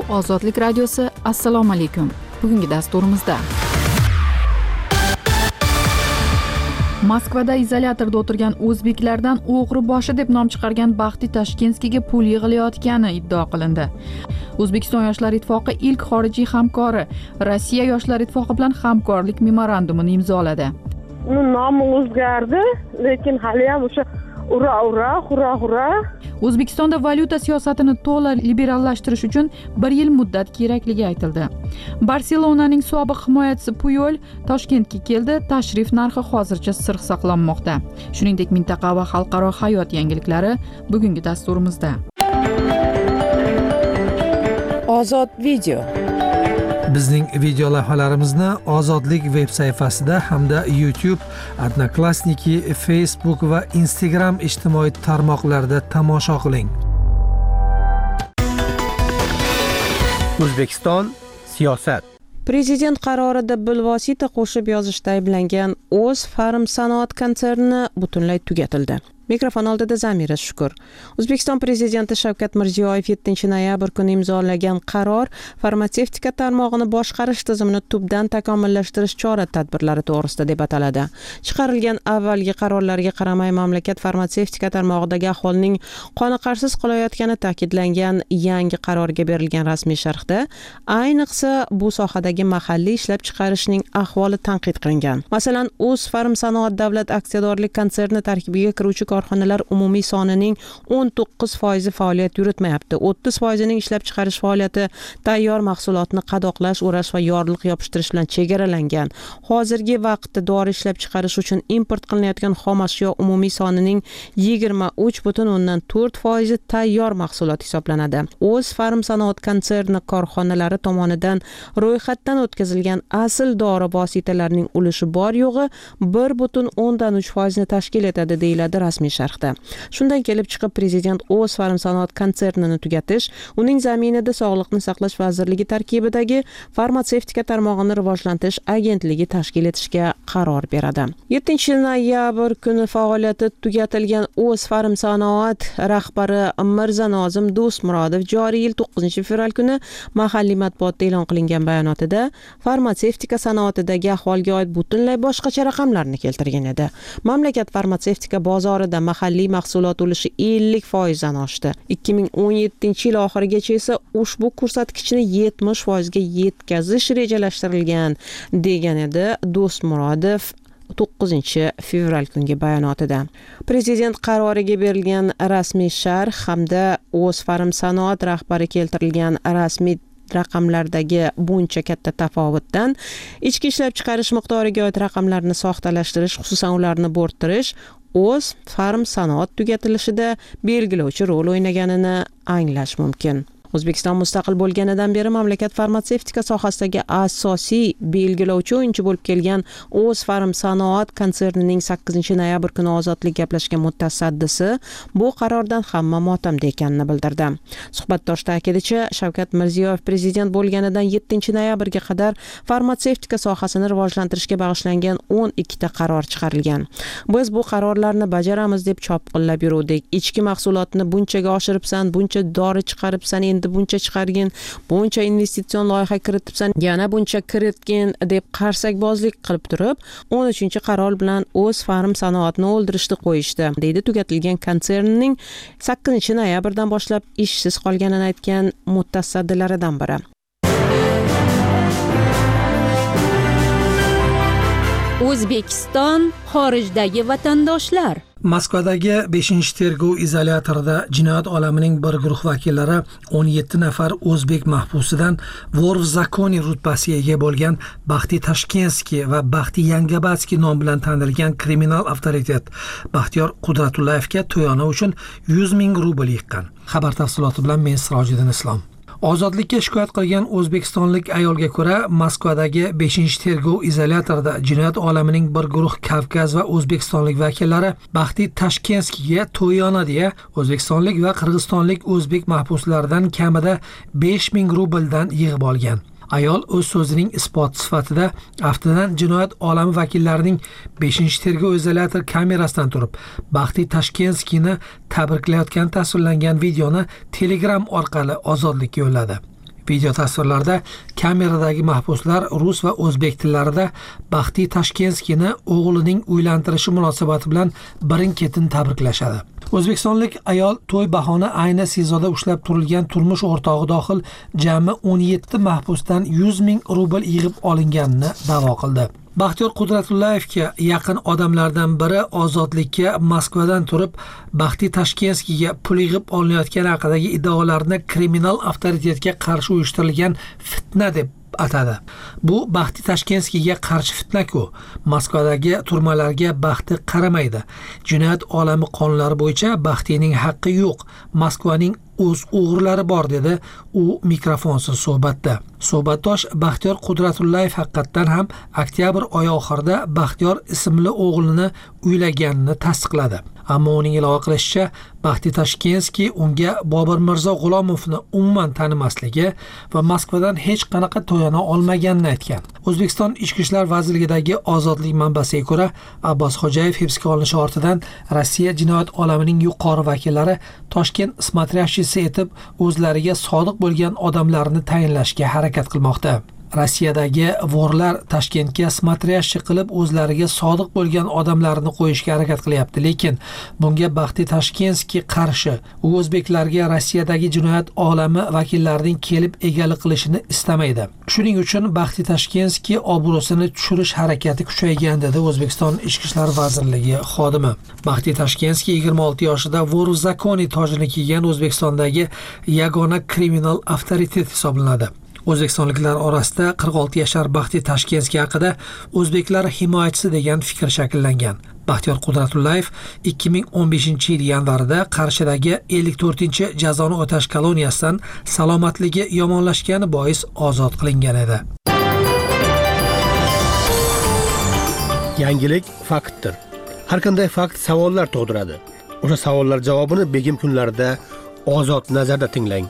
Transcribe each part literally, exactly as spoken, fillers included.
Ozodlik radiosi. Assalomu alaykum. Bugungi dasturimizda Moskvada izolyatorda o'tirgan o'zbeklardan o'g'ri boshi deb nom chiqargan Baxti Tashkenskiyga pul yig'ilayotgani iddao qilindi. O'zbekiston Yoshlar ittifoqi ilk xorijiy hamkori Rossiya Yoshlar ittifoqi bilan hamkorlik memorandumini imzoladi. Uni nomi o'zgardi, lekin hali ham o'sha ura ura, hura hura. O'zbekistonda valyuta siyosatini to'liq liberallashtirish uchun bir yil muddat kerakligi aytildi. Barselonaning sobiq himoyachisi Puyol Toshkentga keldi. Tashrif narxi hozircha sir saqlanmoqda. Shuningdek, mintaqa va xalqaro hayot yangiliklari bugungi dasturimizda. Ozod video. Bizning video lavhalarimizni Ozodlik veb sayfasida hamda YouTube, Odnoklassniki, Facebook va Instagram ijtimoiy tarmoqlarida tomosha qiling. O'zbekiston siyosat. Prezident qarorida bilvosita qo'shib yozishda ayblangan O'z Farm sanoat konserni butunlay tugatildi. Mikrofon oldida Zamira Shukur. O'zbekiston prezidenti Shavkat Mirziyoyev yettinchi noyabr kuni imzolagan qaror farmatsevtika tarmog'ini boshqarish tizimini tubdan takomillashtirish chora-tadbirlari to'g'risida deb ataladi. Chiqarilgan avvalgi qarorlarga qaramay mamlakat farmatsevtika tarmog'idagi ahvolning qoniqarsiz qolayotgani ta'kidlangan yangi qarorga berilgan rasmiy sharhda ayniqsa bu sohadagi mahalliy ishlab chiqarishning ahvoli tanqid qilingan. Masalan, O'z Farm sanoat davlat aksiyadorlik konserni tarkibiga kiruvchi korxonalar umumiy sonining o'n to'qqiz foizi faoliyat yuritmayapti. o'ttiz foizining ishlab chiqarish faoliyati tayyor mahsulotni qadoqlash, o'rash va yorliq yopishtirish bilan chegaralangan. Hozirgi vaqtda dori ishlab chiqarish uchun import qilinayotgan xom ashyo umumiy sonining yigirma uch butun o'ndan to'rt foizi tayyor mahsulot hisoblanadi. O'z Farm sanoat konserni korxonalari tomonidan ro'yxatdan o'tkazilgan asl dori vositalarining ulushi bor yo'g'i bir butun o'ndan uch foizni tashkil etadi deyiladi rasmiy sharhda. Shundan kelib chiqib prezident O'z Farm sanoat konsernini tugatish, uning zaminida Sog'liqni saqlash vazirligi tarkibidagi farmatsevtika tarmog'ini rivojlantirish agentligi tashkil etishga qaror beradi. yettinchi noyabr kuni faoliyati tugatilgan O'z Farm sanoat rahbari Mirzanozim Do'stmurodov joriy yil to'qqizinchi fevral kuni mahalliy matbuotda e'lon qilingan bayonotida farmatsevtika sanoatidagi ahvolga oid butunlay boshqacha raqamlarni keltirgan edi. Mamlakat farmatsevtika bozorida mahalliy mahsulot ulushi ellik foizdan oshdi. ikki ming o'n yettinchi yil oxirigacha esa ushbu ko'rsatkichni yetmish foizga yetkazish rejalashtirilgan, degan edi Do'stmurodov to'qqizinchi fevral kungi bayonotida. Prezident qaroriga berilgan rasmiy sharh hamda O'z Farm sanoat rahbari keltirilgan rasmiy raqamlardagi buncha katta tafovutdan ichki ishlab chiqarish miqdoriga oid raqamlarni soxtalashtirish, xususan ularni bo'rttirish O'z Farm sanoat tugatilishida belgilovchi rol o'ynaganini anglash mumkin. O'zbekiston mustaqil bo'lganidan beri mamlakat farmatsevtika sohasidagi asosiy belgilovchi o'yinchi bo'lib kelgan O'z Farm sanoat konsernining sakkizinchi noyabr kuni Ozodlik gaplashgan mutasaddisi bu qarordan hamma motamda ekanini bildirdi. Suhbatdosh ta'kidicha, Shavkat Mirziyoyev prezident bo'lganidan yettinchi noyabrga qadar farmatsevtika sohasini rivojlantirishga bag'ishlangan o'n ikkita qaror chiqarilgan. Biz bu qarorlarni bajaramiz deb chopqillab yuruvdik. Ichki mahsulotni bunchaga oshiribsan, buncha dori chiqaribsan, endi buncha chiqargin, buncha investitsion loyiha kiritibsan, yana buncha kiritgin deb qarsakbozlik qilib turib, o'n uchinchi qaror bilan O'z Farm sanoatni o'ldirishni qo'yishdi, deydi tugatilgan konsernning sakkizinchi noyabrdan boshlab ishsiz qolganini aytgan mutasaddilaridan biri. O'zbekiston xorijdagi vatandoshlar. Moskvadagi beshinchi tergov izolyatorida jinoyat olamining bir guruh vakillari o'n yetti nafar o'zbek mahbusidan Vor v zakoni rutbasiga ega bo'lgan Baxti Tashkenskiy va Baxti Yangabatskiy nom bilan tanilgan kriminal avtoritet Baxtiyor Qudratullayevga to'yona uchun yuz ming rubl yiqqan. Xabar tafsiloti bilan men Sirojiddin Islom. Ozodlikka shikoyat qilgan o'zbekistonlik ayolga ko'ra, Moskvadagi beshinchi tergov izolyatorida jinoyat olamining bir guruh Kavkaz va o'zbekistonlik vakillari Baxti Tashkenskiyga to'yona deya o'zbekistonlik va qirg'izistonlik o'zbek mahbuslaridan kamida besh ming rubldan yig'ib olgan. Ayol o'z so'zining isboti sifatida aftidan jinoyat olami vakillarining beshinchi tergov izolyator kamerasidan turib Baxti Tashkenskiyni tabriklayotgan tasvirlangan videoni Telegram orqali Ozodlikka yo'lladi. Video tasvirlarda kameradagi mahbuslar rus va o'zbek tillarida Baxtiy Tashkenskiyni o'g'lining uylantirishi munosabati bilan birin-ketin tabriklashadi. O'zbekistonlik ayol to'y bahona ayni sezoda ushlab turilgan turmush o'rtog'i dohil jami o'n yetti mahbusdan yuz ming rubl yig'ib olinganini da'vo qildi. Baxtiyor Qudratullayevga yaqin odamlardan biri ozodlikka Moskvadan turib Baxtiy Tashkenskiyga pul yig'ib olinayotgani haqidagi iddaolarni kriminal avtoritetga qarshi uyushtirilgan fitna deb atadi. Bu Baxtiy Tashkenskiyga qarshi fitna-ku. Moskvadagi turmalarga Baxti qaramaydi. Jinoyat olami qonunlari bo'yicha Baxtiyning haqqi yo'q. Moskvaning o'z o'g'rilari bor dedi u mikrofonsiz suhbatda. Suhbatdosh Baxtiyor Qudratullayev haqiqatan ham oktyabr oyi oxirida Baxtiyor ismli o'g'lini uylaganini tasdiqladi. Ammo uning ilova qilishicha, Baxtiy Tashkenskiy unga Bobur Mirzo G'ulomovni umuman tanimasligi va Moskvadan hech qanaqa to'yana olmaganini aytgan. O'zbekiston Ichki ishlar vazirligidagi ozodlik manbasiga ko'ra, Abbos Xo'jayev hibsga olinishi ortidan Rossiya jinoyat olamining yuqori vakillari Toshkent smatrashchisi etib o'zlariga sodiq bo'lgan odamlarni tayinlashga harakat qilmoqda. Rossiyadagi vorlar Toshkentga smatrashchi qilib o'zlariga sodiq bo'lgan odamlarni qo'yishga harakat qilyapti, lekin bunga Baxtiy Tashkenskiy qarshi. U o'zbeklarga Rossiyadagi jinoyat olami vakillarining kelib egalik qilishini istamaydi. Shuning uchun Baxtiy Tashkenskiy obro'sini tushirish harakati kuchaygan dedi O'zbekiston Ichki ishlar vazirligi xodimi. Baxtiy Tashkenskiy yigirma olti yoshida Vorov Zakoni tojini kiygan O'zbekistondagi yagona kriminal avtoritet hisoblanadi. O'zbekistonliklar orasida qirq olti yashar Baxtiy Tashkenskiy haqida o'zbeklar himoyachisi degan fikr shakllangan. Baxtiyor Qudratullayev ikki ming o'n beshinchi yil yanvarida Qarshidagi ellik to'rtinchi jazoni o'tash koloniyasidan salomatligi yomonlashgani bois ozod qilingan edi. Yangilik faktdir. Har qanday fakt savollar tug'diradi. O'sha savollar javobini begim kunlarida ozod nazarda tinglang.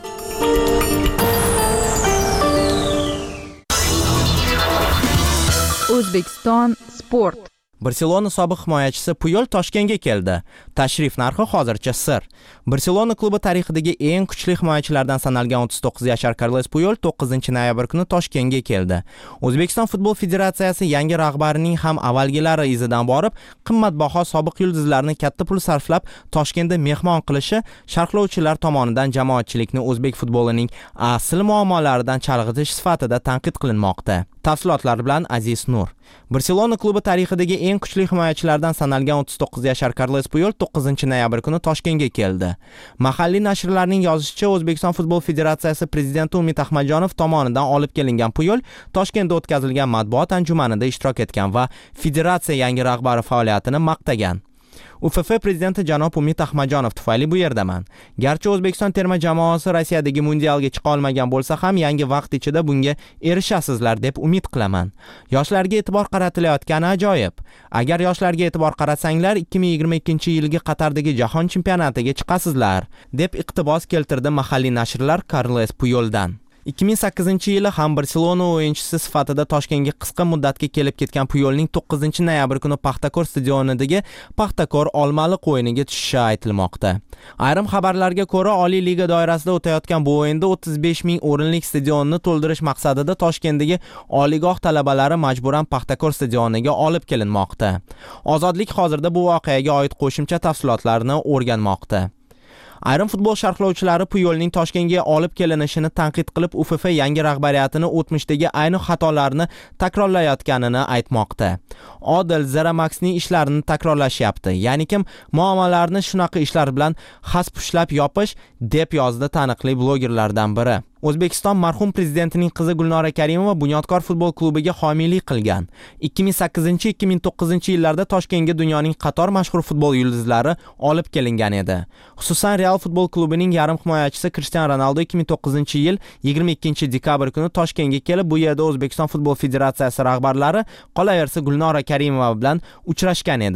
O'zbekiston sport. Barselona sobiq himoyachisi Puyol Toshkentga keldi. Tashrif narxi hozircha sir. Barselona klubi tarixidagi eng kuchli himoyachilardan sanalgan o'ttiz to'qqiz yashar Carles Puyol to'qqizinchi noyabr kuni Toshkentga keldi. O'zbekiston futbol federatsiyasi yangi rahbarining ham avvalgilari izidan borib, qimmatbaho sobiq yulduzlarni katta pul sarflab Toshkentda mehmon qilishi sharhlovchilar tomonidan jamoatchilikni o'zbek futbolining asl muammolaridan chalg'itish sifatida tanqid qilinmoqda. Tafsilotlar bilan Aziz Nur. Barselona klubi tarixidagi eng kuchli himoyachilardan sanalgan o'ttiz to'qqiz yashar Carles Puyol to'qqizinchi noyabr kuni Toshkentga keldi. Mahalliy nashrlarning yozishicha, O'zbekiston futbol federatsiyasi prezidenti Umid Ahmadjonov tomonidan olib kelingan Puyol Toshkentda o'tkazilgan matbuot anjumanida ishtirok etgan va federatsiya yangi rahbari faoliyatini maqtagan. U F F prezidenti janob Umid Ahmadjonov tufayli bu yerdaman. Garchi O'zbekiston terma jamoasi Rossiyadagi mundialga chiqa olmagan bo'lsa ham, yangi vaqt ichida bunga erishasizlar deb umid qilaman. Yoshlarga e'tibor qaratilayotgani ajoyib. Agar yoshlarga e'tibor qaratsangiz, ikki ming yigirma ikkinchi yilgi Qatardagi jahon chempionatiga chiqasizlar, deb iqtibos keltirdi mahalliy nashrlar Carles Puyoldan. ikki ming sakkizinchi yili ham Barselona o'yinchisi sifatida Toshkentga qisqa muddatga kelib ketgan Puyolning to'qqizinchi noyabr kuni Paxtakor stadionidagi Paxtakor Olmaliq o'yiniga tushishi aytilmoqda. Ayrim xabarlarga ko'ra, Oliy liga doirasida o'tayotgan bu o'yinda o'ttiz besh ming o'rinlik stadionni to'ldirish maqsadida Toshkentdagi oliygoh talabalari majburan Paxtakor stadioniga olib kelinmoqda. Ozodlik hozirda bu voqeaga oid qo'shimcha tafsilotlarni o'rganmoqda. Ayrim futbol sharhlovchilari Puyolning Toshkentga olib kelinishini tanqid qilib, U F F yangi rahbariyatini o'tmishdagi ayni xatolarni takrorlayotganini aytmoqda. Odil Zaramaxning ishlarini takrorlashyapti. Ya'ni kim muammolarni shunaqa ishlar bilan xas-pushlab yopish, deb yozdi taniqli blogerlardan biri. O'zbekiston marhum prezidentining qizi Gulnora Karimova Bunyodkor futbol klubiga homiylik qilgan. ikki ming sakkizinchi ikki ming to'qqizinchi yillarda Toshkentga dunyoning qator mashhur futbol yulduzlari olib kelingan edi. Xususan Real futbol klubining yarim himoyachisi Cristiano Ronaldo ikki ming to'qqizinchi yil yigirma ikkinchi dekabr kuni Toshkentga kelib, bu yerda O'zbekiston futbol federatsiyasi rahbarlari qolaversa Gulnora Karimova bilan uchrashgan edi.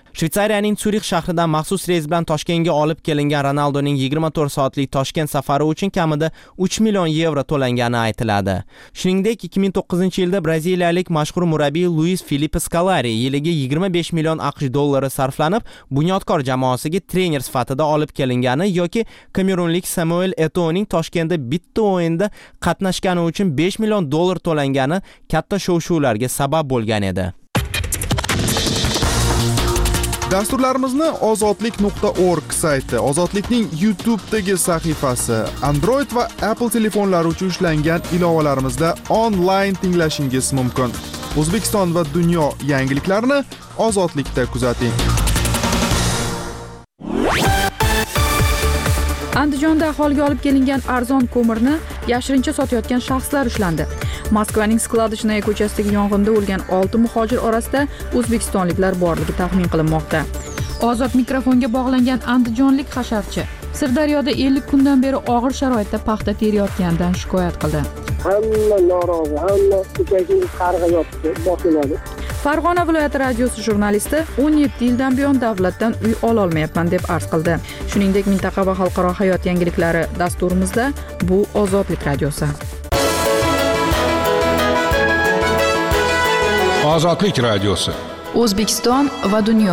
Shveysariyaning Tsyurix shahridan maxsus reys bilan Toshkentga olib kelingan Ronaldoning yigirma to'rt soatlik Toshkent safari uchun kamida uch million yevro to'langani aytiladi. Shuningdek, ikki ming to'qqizinchi yilda braziliyalik mashhur murabbiy Luis Felipe Scolari yiliga yigirma besh million AQSh dollari sarflanib, bunyodkor jamoasiga trener sifatida olib kelingani yoki kamerunlik Samuel Eto'oning Toshkentda bitta o'yinda qatnashgani uchun besh million dollar to'langani katta shov-shuvlarga sabab bo'lgan edi. Dasturlarimizni ozodlik nuqta org sayti, Ozodlikning YouTube'dagi sahifasi, Android va Apple telefonlari uchun ishlangan ilovalarimizda onlayn tinglashingiz mumkin. O'zbekiston va dunyo yangiliklarini Ozodlikda kuzating. Andijonda aholiga olib kelingan arzon ko'mirni yashirincha sotayotgan shaxslar ushlandi. Moskvaning Skladishnoye ko'chasidagi yong'inda o'lgan olti muhojir orasida o'zbekistonliklar borligi taxmin qilinmoqda. Ozod mikrofonga bog'langan andijonlik hasharchi Sirdaryoda ellik kundan beri og'ir sharoitda paxta terayotganidan shikoyat qildi. Hamma norozi, hamma ko'chaga qarg'a yotdi, bosiladi. Farg'ona viloyati radiosi jurnalisti o'n yetti yildan buyon davlatdan uy ola olmayapman deb arz qildi. Shuningdek, mintaqa va xalqaro hayot yangiliklari dasturimizda bu Ozodlik radiosi. Ozodlik radiosi. O'zbekiston va dunyo.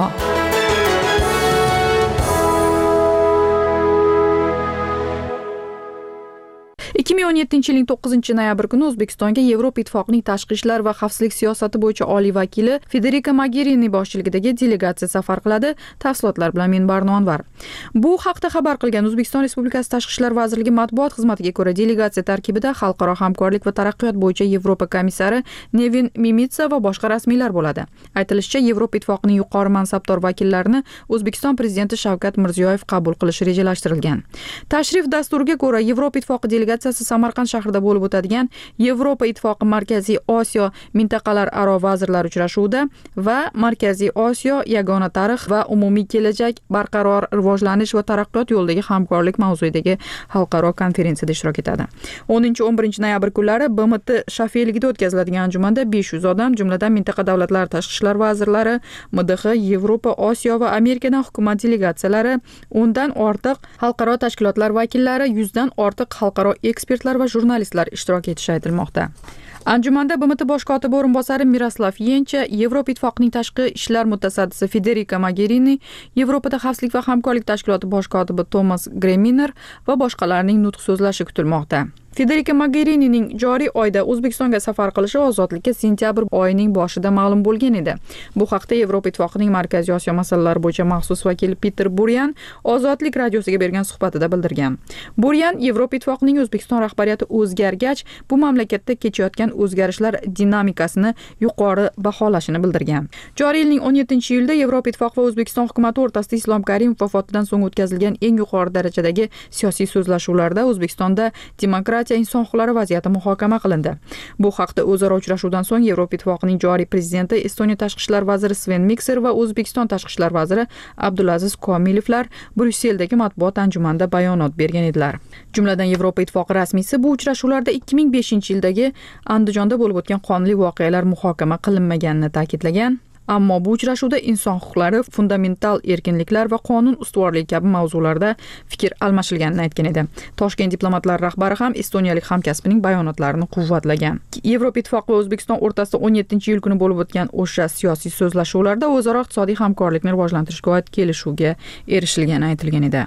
ikki ming o'n yettinchi yilning to'qqizinchi noyabr kuni O'zbekistonga Yevropa Ittifoqining tashqi ishlar va xavfsizlik siyosati bo'yicha oliy vakili Federica Mogherini boshchiligidagi delegatsiya safar qiladi. Tafsilotlar bilan men Barno Anvar. Bu haqda xabar qilgan O'zbekiston Respublikasi Tashqi ishlar vazirligi matbuot xizmatiga ko'ra, delegatsiya tarkibida xalqaro hamkorlik va taraqqiyot bo'yicha Yevropa komissari Nevin Mimica va boshqa rasmiylar bo'ladi. Aytilishicha, Yevropa Ittifoqining yuqori mansabdor vakillarini O'zbekiston prezidenti Shavkat Mirziyoyev qabul qilishi rejalashtirilgan. Tashrif dasturiga ko'ra, Yevropa Ittifoqi delegatsiyasi Samarqand shahrida bo'lib o'tadigan Yevropa Ittifoqi Markaziy Osiyo mintaqalar aro vazirlar uchrashuvida va Markaziy Osiyo yagona tarix va umumiy kelajak barqaror rivojlanish va taraqqiyot yo'lidagi hamkorlik mavzuidagi xalqaro konferensiyada ishtirok etadi. o'ninchi o'n birinchi noyabr kunlari B M T shafiyligida o'tkaziladigan anjumanda besh yuz odam, jumladan mintaqa davlatlari tashqi ishlar vazirlari, M D H, Yevropa, Osiyo va Amerikadan hukumat delegatsiyalari, o'ndan ortiq xalqaro tashkilotlar vakillari, yuzdan ortiq xalqaro ekspertlar va jurnalistlar ishtirok etishi aytilmoqda. Anjumanda B M T bosh kotibi o'rinbosari Miroslav Yencha, Yevropa Ittifoqining tashqi ishlar mutasaddisi Federica Mogherini, Yevropada xavfsizlik va hamkorlik tashkiloti bosh kotibi Thomas Greminer va boshqalarning nutq so'zlashi kutilmoqda. Federica Mogherinining joriy oyda O'zbekistonga safar qilishi ozodlikka sentyabr oyining boshida ma'lum bo'lgan edi. Bu haqda Yevropa Ittifoqining Markaziy Osiyo masalalari bo'yicha maxsus vakili Peter Buryan Ozodlik radiosiga bergan suhbatida bildirgan. Buryan Yevropa Ittifoqining O'zbekiston rahbariyati o'zgargach, bu mamlakatda kechayotgan o'zgarishlar dinamikasini yuqori baholashini bildirgan. Joriy yilning o'n yettinchi iyulda Yevropa Ittifoqi va O'zbekiston hukumati o'rtasida Islom Karimov vafotidan so'ng o'tkazilgan eng yuqori darajadagi siyosiy so'zlashuvlarda O'zbekistonda demokratiya inson huquqlari vaziyati muhokama qilindi. Bu haqda o'zaro uchrashuvdan so'ng Yevropa Ittifoqining joriy prezidenti Estoniya tashqi ishlar vaziri Sven Mikser va O'zbekiston tashqi ishlar vaziri Abdulaziz Komilovlar Bryusseldagi matbuot anjumanida bayonot bergan edilar. Jumladan Yevropa Ittifoqi rasmiysi bu uchrashuvlarda ikki ming beshinchi yildagi Andijonda bo'lib o'tgan qonli voqealar muhokama qilinmaganini ta'kidlagan. Ammo bu uchrashuvda inson huquqlari, fundamental erkinliklar va qonun ustuvorligi kabi mavzularda fikr almashilganini aytgan edi. Toshkent diplomatlari rahbari ham estoniyalik hamkasbining bayonotlarini quvvatlagan. Yevropa Ittifoqi va O'zbekiston o'rtasida o'n yettinchi iyul kuni bo'lib o'tgan o'sha siyosiy so'zlashuvlarda o'zaro iqtisodiy hamkorlikni rivojlantirishga oid kelishuvga erishilgani aytilgan edi.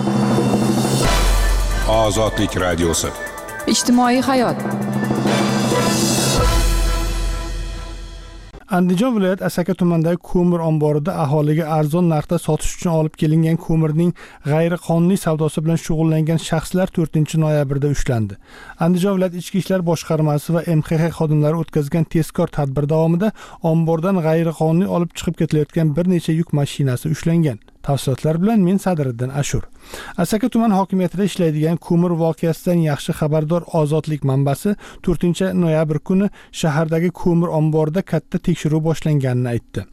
Ozodlik radiosi. Ijtimoiy hayot. Andijon viloyat Asaka tumanidagi ko'mir omborida aholiga arzon narxda sotish uchun olib kelingan ko'mirning g'ayriqonuniy savdosi bilan shug'ullangan shaxslar to'rtinchi noyabrda ushlandi. Andijon viloyat ichki ishlar boshqarmasi va M X X xodimlari o'tkazgan tezkor tadbir davomida ombordan g'ayriqonuniy olib chiqib ketilayotgan bir necha yuk mashinasi ushlangan. Tafsilotlar bilan men Sadriddin Ashur. Asaka tuman hokimiyatida ishlaydigan ko'mir voqeasidan yaxshi xabardor Ozodlik manbasi to'rtinchi noyabr kuni shahardagi ko'mir omborida katta tekshiruv boshlanganini aytdi.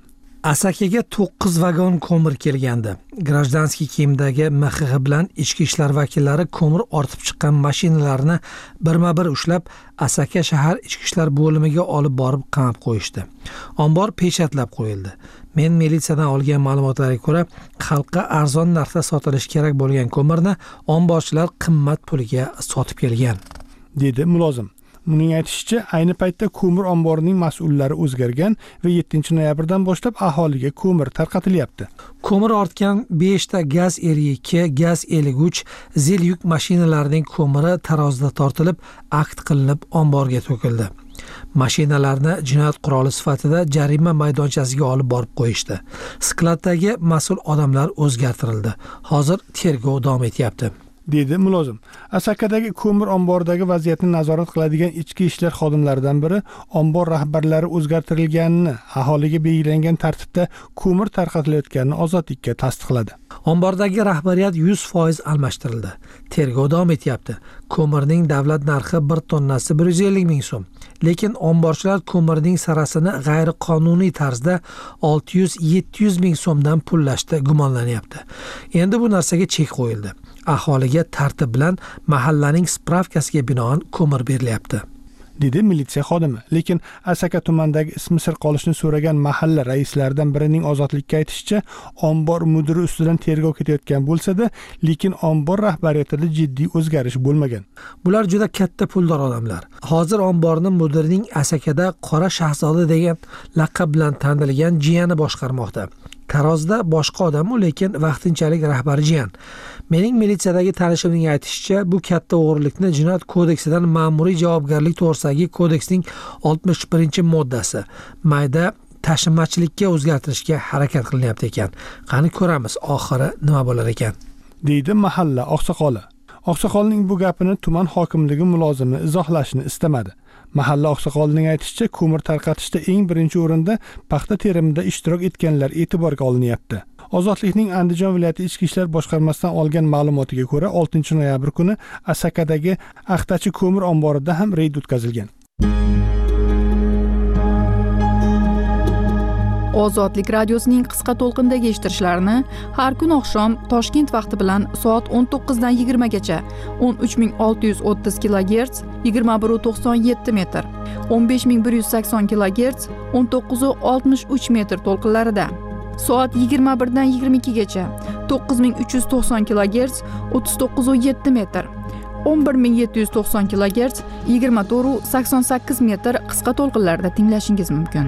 Asakaga to'qqiz vagon ko'mir kelgandi. Grajdanskiy kiyimdagi M X X bilan ichki ishlar vakillari ko'mir ortib chiqqan mashinalarni birma-bir ushlab, Asaka shahar ichki ishlar bo'limiga olib borib qamab qo'yishdi. Ombor peshatlab qo'yildi. Men militsiyadan olgan ma'lumotlarga ko'ra, xalqqa arzon narxda sotilishi kerak bo'lgan ko'mirni omborchilar qimmat puliga sotib kelgan, dedi mulozim. Uning aytishicha, ayni paytda ko'mir omborining mas'ullari o'zgargan va yettinchi noyabrdan boshlab aholiga ko'mir tarqatilyapti. Ko'mir ortgan besh ta gaz ellik ikki, gaz ellik uch, zil yuk mashinalarining ko'miri tarozida tortilib, akt qilinib omborga to'kildi. Mashinalarni jinoyat quroli sifatida jarima maydonchasiga olib borib qo'yishdi. Skladdagi mas'ul odamlar o'zgartirildi. Hozir tergov davom etyapti, dedi mulozim. Asakadagi ko'mir omboridagi vaziyatni nazorat qiladigan ichki ishlar xodimlaridan biri ombor rahbarlari o'zgartirilganini, aholiga belgilangan tartibda ko'mir tarqatilayotganini ozodlikka tasdiqladi. Ombordagi rahbariyat yuz foiz almashtirildi. Tergov davom etyapti. Ko'mirning davlat narxi bir tonnasi bir yuz ellik ming so'm. Lekin omborchilar ko'mirning sarasini g'ayriqonuniy tarzda olti yuz yetti yuz ming so'mdan pullashda gumonlanyapti. Endi bu narsaga chek qo'yildi. Aholiga tartib bilan mahallaning spravkasiga binoan ko'mir berilyapti, dedi militsiya xodimi. Lekin Asaka tumanidagi ismi sir qolishni so'ragan mahalla raislaridan birining ozodlikka aytishicha, ombor mudiri ustidan tergov ketayotgan bo'lsa-da, lekin ombor rahbariyatida jiddiy o'zgarish bo'lmagan. Bular juda katta puldor odamlar. Hozir omborni mudirining Asakada Qora Shahzoda degan laqab bilan tanilgan jiyani boshqarmoqda. Tarozda boshqa odam, lekin vaqtinchalik rahbar jiyan. Mening militsiyadagi tanishimning aytishicha, bu katta o'g'rilikni Jinoyat kodeksidan ma'muriy javobgarlik to'g'risidagi kodeksning oltmish birinchi moddasi mayda tashimachilikka o'zgartirishga harakat qilinyapti ekan. Qani ko'ramiz, oxiri nima bo'lar ekan, deydi mahalla oqsoqoli. Oqsoqolning bu gapini tuman hokimligi mulozimi izohlashni istamadi. Mahalla oqsoqolining aytishicha, ko'mir tarqatishda eng birinchi o'rinda paxta terimida ishtirok etganlar e'tiborga olinyapti. Ozodlikning Andijon viloyati ichki ishlar boshqarmasidan olgan ma'lumotiga ko'ra, oltinchi noyabr kuni Asakadagi Axtachi ko'mir omborida ham reyd o'tkazilgan. Ozodlik radiosining qisqa to'lqindagi eshittirishlarini har kun oqshom Toshkent vaqti bilan soat o'n to'qqiz dan yigirma gacha o'n uch ming olti yuz o'ttiz kilogerts yigirma bir nuqta to'qson yetti metr, o'n besh ming bir yuz sakson kilogerts o'n to'qqiz nuqta oltmish uch metr to'lqinlarida, soat yigirma bir dan yigirma ikki gacha to'qqiz ming uch yuz to'qson kilogerts o'ttiz to'qqiz nuqta yetti metr, o'n bir ming yetti yuz to'qson kilogerts yigirma to'rt nuqta sakson sakkiz metr qisqa to'lqinlarda tinglashingiz mumkin.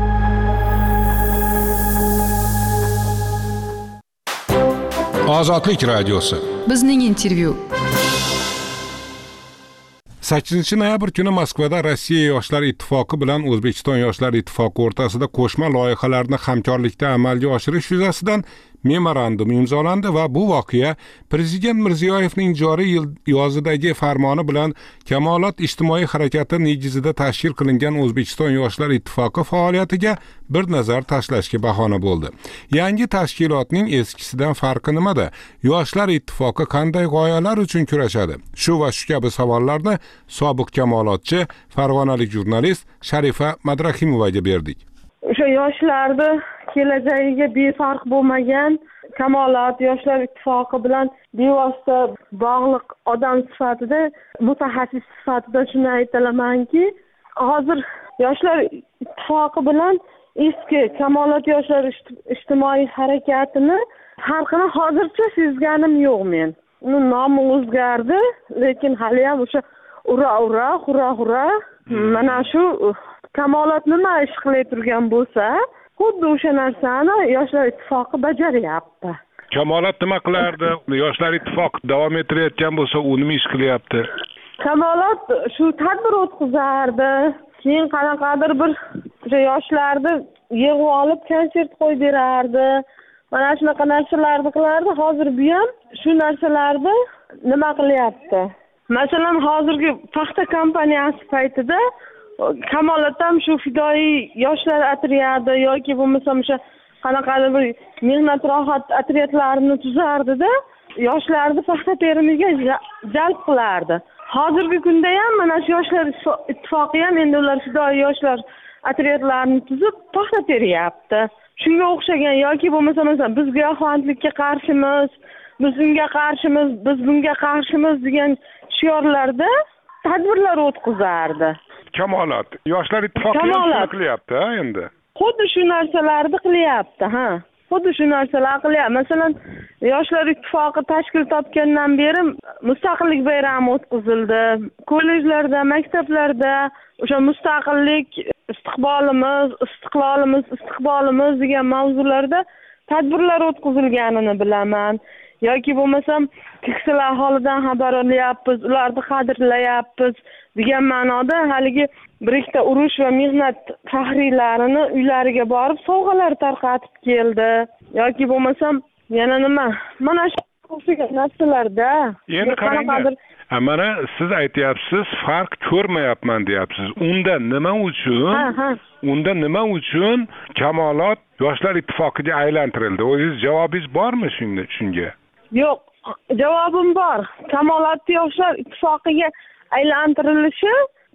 Ozodlik radiosi. Bizning intervyu. sakkizinchi noyabr kuni Moskvada Rossiya Yoshlar ittifoqi bilan O'zbekiston Yoshlar ittifoqi o'rtasida qo'shma loyihalarni hamkorlikda amalga oshirish yuzasidan memorandum imzolandi va bu voqea Prezident Mirziyoyevning joriy yil yozidagi farmoni bilan Kamolot ijtimoiy harakati negizida tashkil qilingan O'zbekiston Yoshlar ittifoqi faoliyatiga bir nazar tashlashga bahona bo'ldi. Yangi tashkilotning eskisidan farqi nimada? Yoshlar ittifoqi qanday g'oyalar uchun kurashadi? Shu va shu kabi savollarni sobiq kamolotchi, farg'onalik jurnalist Sharifa Madrahimovaga berdik. O'sha yoshlarni kelajagiga befarq bo'lmagan Kamolot Yoshlar ittifoqi bilan bevosita bog'liq odam sifatida, mutaxassis sifatida shuni aytalamanki, hozir Yoshlar ittifoqi bilan eski Kamolot Yoshlar ijtimoiy harakatini farqini hozircha sezganim yo'q men. Uni nomi o'zgardi, lekin hali ham o'sha ura ura, hura hura, mana shu Kamolot nima ish qilib turgan bo'lsa, xuddi o'sha narsani Yoshlar ittifoqi bajaryapti. Kamolot nima qilardi? Yoshlar ittifoqi davom ettirayotgan bo'lsa, u nima ish qilyapti? Kamolot shu tadbir o'tkazardi. Keyin qanaqadir bir o'sha yoshlarni yig'ib olib konsert qo'yib berardi. Mana shunaqa narsalarni qilardi. Hozir bu ham shu narsalarni nima qilyapti? Masalan, hozirgi paxta kompaniyasi paytida Kamolot ham shu fidoyi yoshlar otryadi yoki bo'lmasam o'sha qanaqadir bir mehnat rohat otryadlarini tuzardi-da, yoshlarni paxta terimiga jalb qilardi. Hozirgi kunda ham mana shu yoshlar ittifoqi ham endi ular fidoyi yoshlar otryadlarini tuzib paxta teryapti. shunga o'xshagan yoki bo'lmasa masalan biz giyohvandlikka qarshimiz, biz unga qarshimiz, biz bunga qarshimiz degan shiorlarda tadbirlar o'tkazardi. Kamolot yoshlar ittifoqi ham shuni qilyapti endi. Xuddi shu narsalarni qilyapti, ha. Xuddi shu narsalar qilyapti. Masalan, yoshlar ittifoqi tashkil topgandan beri mustaqillik bayrami o'tkazildi. Kollejlarda, maktablarda o'sha mustaqillik istiqbolimiz, istiqlolimiz, istiqbolimiz degan mavzularda tadbirlar o'tkazilganini bilaman. Yoki bo'lmasam keksalar aholidan xabar olyapmiz, ularni qadrlayapmiz degan ma'noda haligi bir ikkita urush va mehnat faxriylarini uylariga borib sovg'alar tarqatib keldi. Yoki bo'lmasam yana nima? Mana shu o'xshagan narsalarda. Endi qarang. Mana siz aytyapsiz, farq ko'rmayapman deyapsiz. Unda nima uchun? Unda nima uchun Kamolot yoshlar ittifoqiga aylantirildi? O'zingiz javobingiz bormi shunda shunga? Yo'q, javobim bor. Kamolot yoshlar ittifoqiga aylantirilishi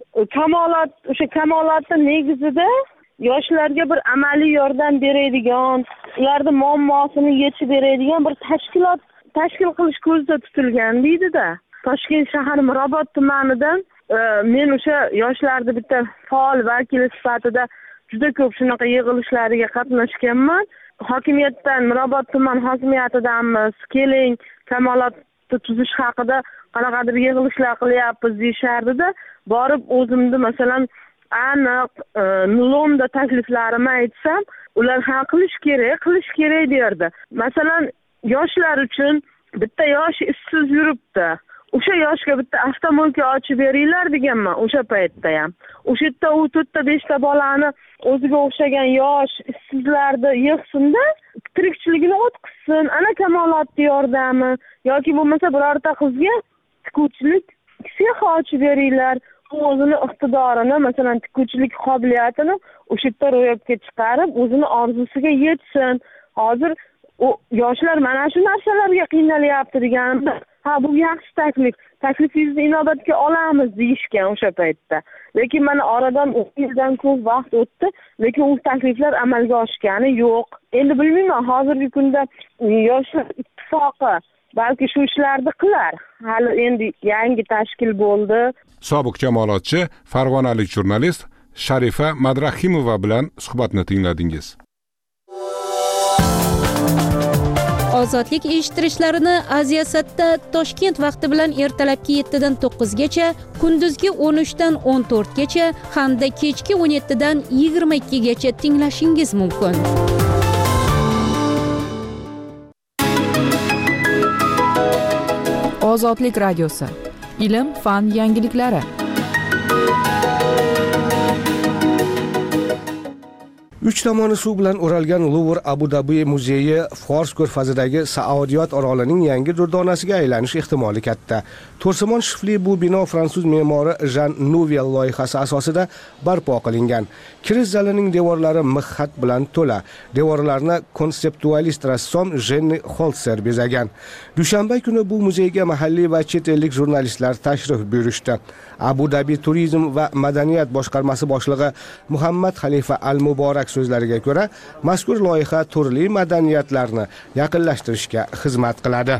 Kamolot o'sha Kamolotning negizida yoshlarga bir amaliy yordam beradigan, ularning muammosini yechib beradigan bir tashkilot tashkil qilish ko'zda tutilgan deydi-da. Toshkent shahar Mirobod tumanidan men o'sha yoshlarning bitta faol vakili sifatida juda ko'p shunaqa yig'ilishlarga qatnashganman. Hokimiyatdan, Mirobod tuman hokimiyatidanmiz, keling, Kamolotni tuzish haqida qanaqadir yig'ilishlar qilyapmiz deyishardi-da, borib o'zimni masalan aniq nilomda takliflarimni aytsam, ular ha qilish kerak, qilish kerak derdi. Masalan, yoshlar uchun bitta yosh ishsiz yuribdi. O'sha yoshga bitta avtomobilka ochib beringlar deganman o'sha paytda ham. O'sha yerda u to'rtta beshta bolani o'ziga o'xshagan yosh ishsizlarni yig'sinda, tirikchiligini o'tkazsin. Ana Kamolotning yordami yoki bo'lmasa birorta qizga tikuvchilik sexi ochib beringlar. O'zini iqtidorini, masalan, tikuvchilik qobiliyatini o'sha yerda ro'yobga chiqarib, o'zini orzusiga yetsin. Hozir u yoshlar mana shu narsalarga qiynalyapti deganimda, ha bu yaxshi taklif, taklifingizni inobatga olamiz deyishgan o'sha paytda. Lekin mana oradan o'n yildan ko'p vaqt o'tdi, lekin u takliflar amalga oshgani yo'q. Endi bilmayman, hozirgi kunda yoshlar ittifoqi balki shu ishlarni qilar. Hali endi yangi tashkil bo'ldi. Sobiq jamoatchi, farg'onalik jurnalist Sharifa Madrahimova bilan suhbatni tingladingiz. Ozodlik eshittirishlarini Aziyasatda Toshkent vaqti bilan ertalabki yettidan to'qqizgacha, kunduzgi o'n uchdan o'n to'rtgacha hamda kechki o'n yettidan yigirma ikkigacha tinglashingiz mumkin. Ozodlik radiosi. Ilm, fan yangiliklari. Uch tomoni suv bilan o'ralgan Louvre Abu Dhabi muzeyi Fors ko'rfazidagi Saodiyat orolining yangi durdonasiga aylanish ehtimoli katta. To'rsimon shifli bu bino fransuz me'mori Jean Nouvel loyihasi asosida barpo qilingan. Kirish zalining devorlari mixxat bilan to'la. Devorlarni konseptualist rassom Jenny Holzer bezagan. Dushanba kuni bu muzeyga mahalliy va chet ellik jurnalistlar tashrif buyurishdi. Abu Dhabi turizm va madaniyat boshqarmasi boshlig'i Muhammad Xalifa Al-Muborak so'zlariga ko'ra, mazkur loyiha turli madaniyatlarni yaqinlashtirishga xizmat qiladi.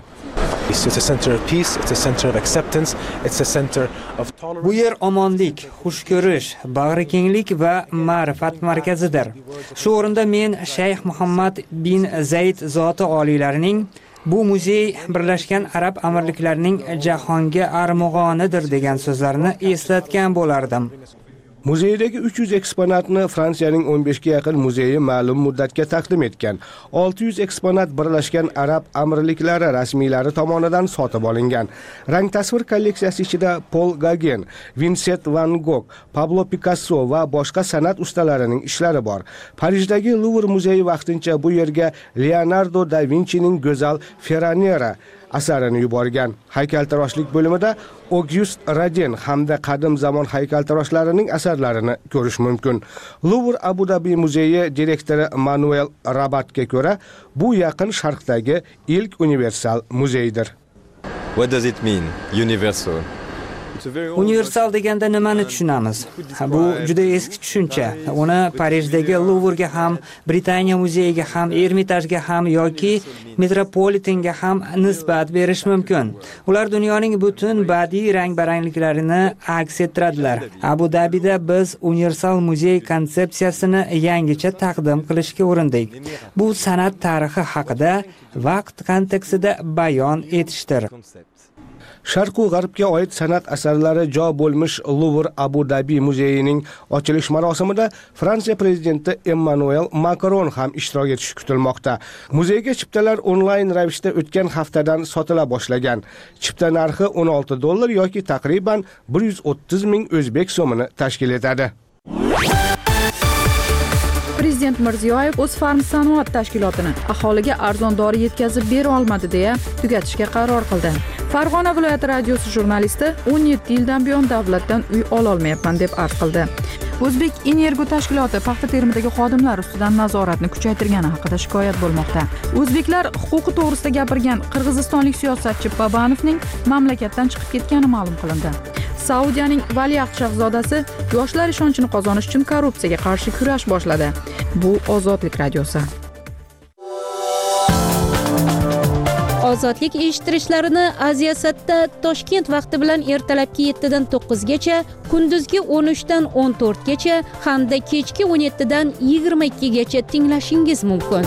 Bu yer omonlik, xush ko'rish, bag'rikenglik va ma'rifat markazidir. Shu o'rinda men Shayx Muhammad bin Zayd zoti oliylarining bu muzey Birlashgan Arab Amirliklarining jahonga armug'onidir degan so'zlarini eslatgan bo'lardim. Muzeydagi uch yuz eksponatni Fransiyaning o'n beshga yaqin muzeyi ma'lum muddatga taqdim etgan. olti yuz eksponat Birlashgan Arab Amirliklari rasmiylari tomonidan sotib olingan. Rang tasvir kolleksiyasi ichida Paul Gauguin, Vincent van Gogh, Pablo Picasso va boshqa san'at ustalarining ishlari bor. Parijdagi Louvre muzeyi vaqtincha bu yerga Leonardo da Vincining go'zal Ferranera asarini yuborgan. Haykaltaroshlik bo'limida Auguste Rodin hamda qadim zamon haykaltaroshlarining asarlarini ko'rish mumkin. Louvre Abu Dhabi muzeyi direktori Manuel Rabatga ko'ra, bu yaqin sharqdagi ilk universal muzeydir. What does it mean, universal? Universal deganda nimani tushunamiz? Bu juda eski tushuncha. Uni Parijdagi Louvre'ga ham, Britaniya muzeyiga ham, Ermitajga ham yoki Metropolitanga ham nisbat berish mumkin. Ular dunyoning butun badiiy rang-barangliklarini aks ettiradilar. Abu Dabida biz universal muzey konsepsiyasini yangicha taqdim qilishga urindik. Bu san'at tarixi haqida vaqt kontekstida bayon etishdir. Sharq-u G'arbga oid san'at asarlari jo bo'lmish Louvre Abu Dabi muzeyining ochilish marosimida Fransiya prezidenti Emmanuel Macron ham ishtirok etishi kutilmoqda. Muzeyga chiptalar onlayn ravishda o'tgan haftadan sotila boshlagan. Chipta narxi o'n olti dollar yoki taqriban bir yuz o'ttiz ming o'zbek so'mini tashkil etadi. Prezident Mirziyoyev o'z farm sanoat tashkilotini aholiga arzon dori yetkazib bera olmadi deya tugatishga qaror qildi. Farg'ona viloyati radiosi jurnalisti o'n yetti yildan buyon davlatdan uy ola olmayapman deb arz qildi. O'zbek Energo tashkiloti paxta terimidagi xodimlar ustidan nazoratni kuchaytirgani haqida shikoyat bo'lmoqda. O'zbeklar huquqi to'g'risida gapirgan qirg'izistonlik siyosatchi Babanovning mamlakatdan chiqib ketgani ma'lum qilindi. Saudiyaning valiahd shahzodasi yoshlar ishonchini qozonish uchun korrupsiyaga qarshi kurash boshladi. Bu Ozodlik radiosi. Ozodlik eshittirishlarini Aziyasatda Toshkent vaqti bilan ertalabki yettidan to'qqizgacha, kunduzgi o'n uchdan o'n to'rtgacha hamda kechki o'n yettidan yigirma ikkigacha tinglashingiz mumkin.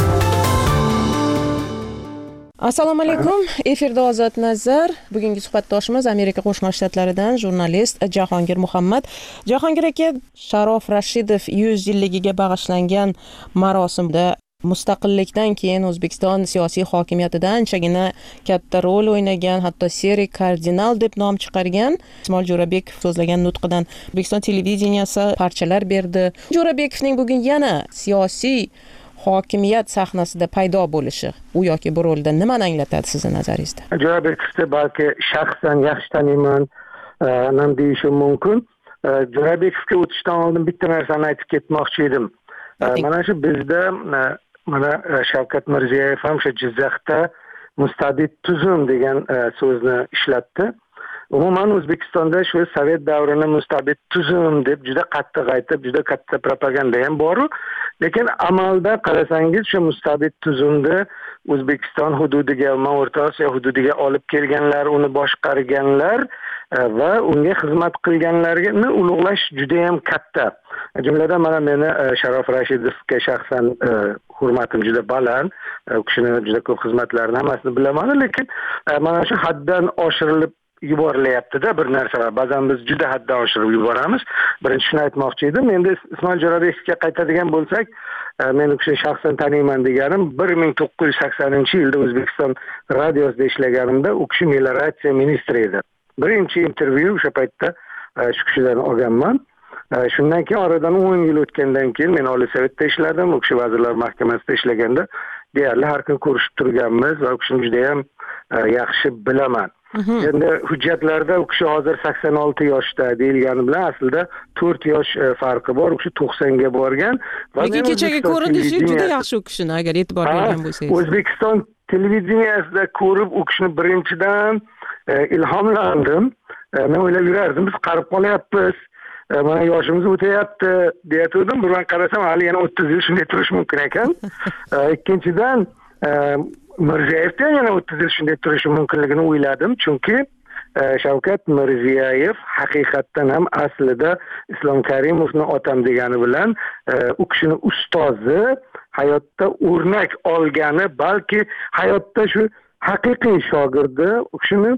Assalomu alaykum. Efirda Ozod Nazar. Bugungi suhbatdoshimiz Amerika Qo'shma Shtatlaridan jurnalist Jahongir Muhammad. Jahongir aka, Sharof Rashidov yuz yilligiga bag'ishlangan marosimda mustaqillikdan keyin O'zbekiston siyosiy hokimiyatida anchagina katta rol o'ynagan, hatto seri kardinal deb nom chiqargan Ismoil Jo'rabekov so'zlagan nutqidan O'zbekiston televideniyasi parchalar berdi. Jo'rabekovning bugun yana siyosiy hokimiyat sahnasida paydo bo'lishi u yoki bu rolda nimani anglatadi sizni nazaringizda? Jo'rabekovni balki shaxsan yaxshi taniyman, nam deyishim mumkin. Jo'rabekovga o'tishdan oldin bitta narsani aytib ketmoqchi edim. Mana shu bizda mana Shavkat Mirziyoyev ham shu Jizzaxda mustabid tuzum degan so'zni ishlatdi. Umuman O'zbekistonda shu Sovet davrini mustabid tuzum deb juda qattiq aytib, juda katta propaganda ham bor. Lekin amalda qarasangiz shu mustabid tuzumni O'zbekiston hududiga, O'rta Osiyo hududiga olib kelganlar, uni boshqarganlar va unga xizmat qilganlarni ulug'lash juda ham katta. Jumladan mana meni Sharof Rashidovga shaxsan hurmatim juda baland. U kishini juda ko'p xizmatlarini hammasini bilaman, lekin mana shu haddan oshirilib yuborilyapti-da bir narsalar. Ba'zan biz juda haddan oshirib yuboramiz. Birinchi shuni aytmoqchi edim. Endi Ismoil Jo'rabekovga qaytadigan bo'lsak, men u kishini shaxsan taniyman deganim bir ming to'qqiz yuz saksoninchi yilda O'zbekiston radiosida ishlaganimda u kishi melioratsiya ministri edi. Birinchi intervyu o'sha paytda shu kishidan olganman. Shundan keyin oradan o'n yil o'tgandan keyin men Oliy Sovetda ishladim, u kishi Vazirlar Mahkamasida ishlaganda deyarli har kun ko'rishib turganmiz va u kishini juda ham yaxshi bilaman. Endi hujjatlarda u kishi hozir sakson olti yoshda deyilgani bilan aslida to'rt yosh farqi bor. U kishi to'qsonga borgan va lekin kechagi ko'rinishi juda yaxshi u kishini, agar e'tibor bergan bo'lsangiz. O'zbekiston televideniyasida ko'rib u kishini birinchidan ilhomlandim. Men o'ylab yurardim, biz qarib qolyapmiz. Mana yoshimiz o'tayapti deyatdim. Birdan qarasam, hali yana o'ttiz yil shunday turish mumkin ekan. Ikkinchidan Mirziyoyevdan yana o'ttiz yil shunday turishi mumkinligini o'yladim, chunki Shavkat Mirziyoyev haqiqatdan ham aslida Islom Karimovni otam degani bilan u kishini ustozi, hayotda o'rnak olgani, balki hayotda shu haqiqiy shogirdi. U kishini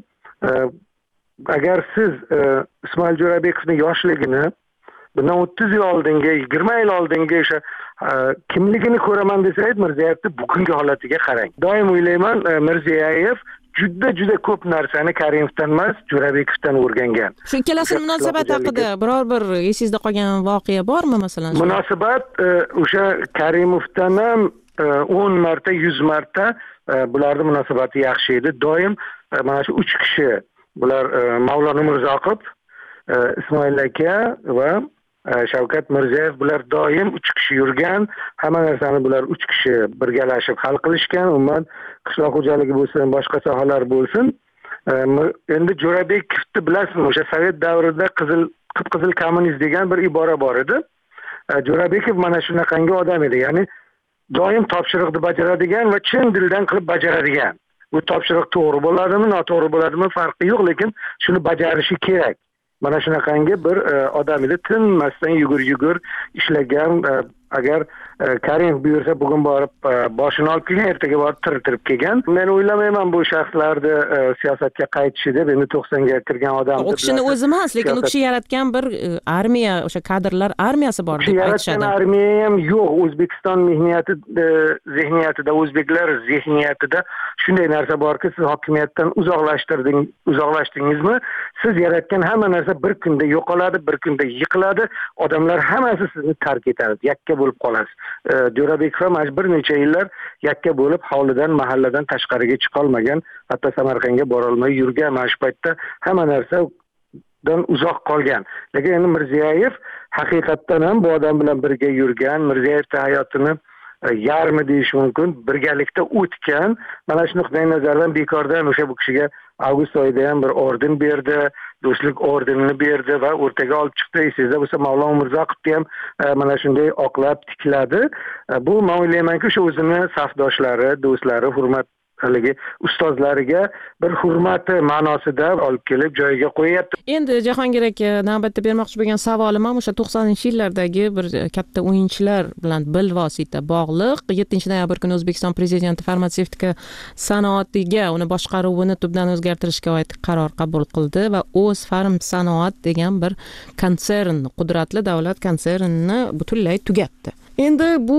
agar siz Ismoil Jo'rabekovning yoshligini bundan o'ttiz yil oldingi, yigirma yil oldingi o'sha kimligini ko'raman desangiz, Mirziyoyevni bugungi holatiga qarang. Doim o'ylayman, Mirziyoyev juda juda ko'p narsani Karimovdan emas, Jo'rabekovdan o'rgangan. Shu ikkalasi munosabat haqida biror bir esingizda qolgan voqea bormi masalan? Munosabat o'sha Karimovdan ham o'n marta, yuz marta bularning munosabati yaxshi edi. Doim mana shu uch kishi, bular Mavlon Umurzoqov, Ismoil aka va Shavkat Mirziyoyev, bular doim uch kishi yurgan, hamma narsani bular uch kishi birgalashib hal qilishgan. Umuman qishloq xo'jaligi bo'lsin, boshqa sohalar bo'lsin, endi Jo'rabekovni bilasizmi, o'sha sovet davrida qizil qip-qizil kommunist degan bir ibora bor edi. Jo'rabekov mana shunaqangi odam edi, ya'ni doim topshiriqni bajaradigan va chin dildan qilib bajaradigan. Bu topshiriq to'g'ri bo'ladimi, noto'g'ri bo'ladimi farqi yo'q, lekin shuni bajarishi kerak. Mana shunaqangi bir odam edi, tinmasdan yugur-yugur ishlagan. Agar Karimov buyursa bugun borib boshini olib kelgan, ertaga borib tirib kelgan. Men o'ylamayman bu shaxslarni siyosatga qaytishi deb, endi to'qsonga kirgan odam. U kishini o'zi emas, lekin u kishi yaratgan bir armiya, o'sha kadrlar armiyasi bor deb aytishadi. Yaratgan armiya ham yo'q. O'zbekiston mehnati zihniyatida, o'zbeklar zihniyatida shunday narsa borki, siz hokimiyatdan uzoqlashtirdingiz, uzoqlashdingizmi, siz yaratgan hamma narsa bir kunda yo'qoladi, bir kunda yiqiladi. Odamlar hammasi sizni tark etadi. Yakka bo'lib qolasiz. Jo'rabekov ham bir necha yillar yakka bo'lib, hovlidan, mahalladan tashqariga chiqa olmagan, hatto Samarqandga bora olmay yurgan. Mana shu paytda hamma narsadan uzoq qolgan. Lekin endi Mirziyoyev haqiqatdan ham bu odam bilan birga yurgan, Mirziyoyevning hayotini yarmi deyish mumkin, birgalikda o'tgan. Mana shu nuqtai nazardan bekordan o'sha bu kishiga avgust oyida ham bir orden berdi, do'stlik ordenini berdi va o'rtaga olib chiqdi. Esingizda bo'lsa, Mavlon Umurzoqovni ham mana shunday oqlab tikladi. Bu men o'ylaymanki, o'sha o'zini safdoshlari, do'stlari, hurmat haligi ustozlariga bir hurmati ma'nosida olib kelib joyiga qo'yapti. Endi Jahongir aka, navbatda bermoqchi bo'lgan savolim ham o'sha to'qsoninchi yillardagi bir katta o'yinchilar bilan bilvosita bog'liq. yettinchi noyabr kuni O'zbekiston prezidenti farmatsevtika sanoatiga, uni boshqaruvini tubdan o'zgartirishga oid qaror qabul qildi va O'z Farm Sanoat degan bir konsern, qudratli davlat konsernini butunlay tugatdi. Endi bu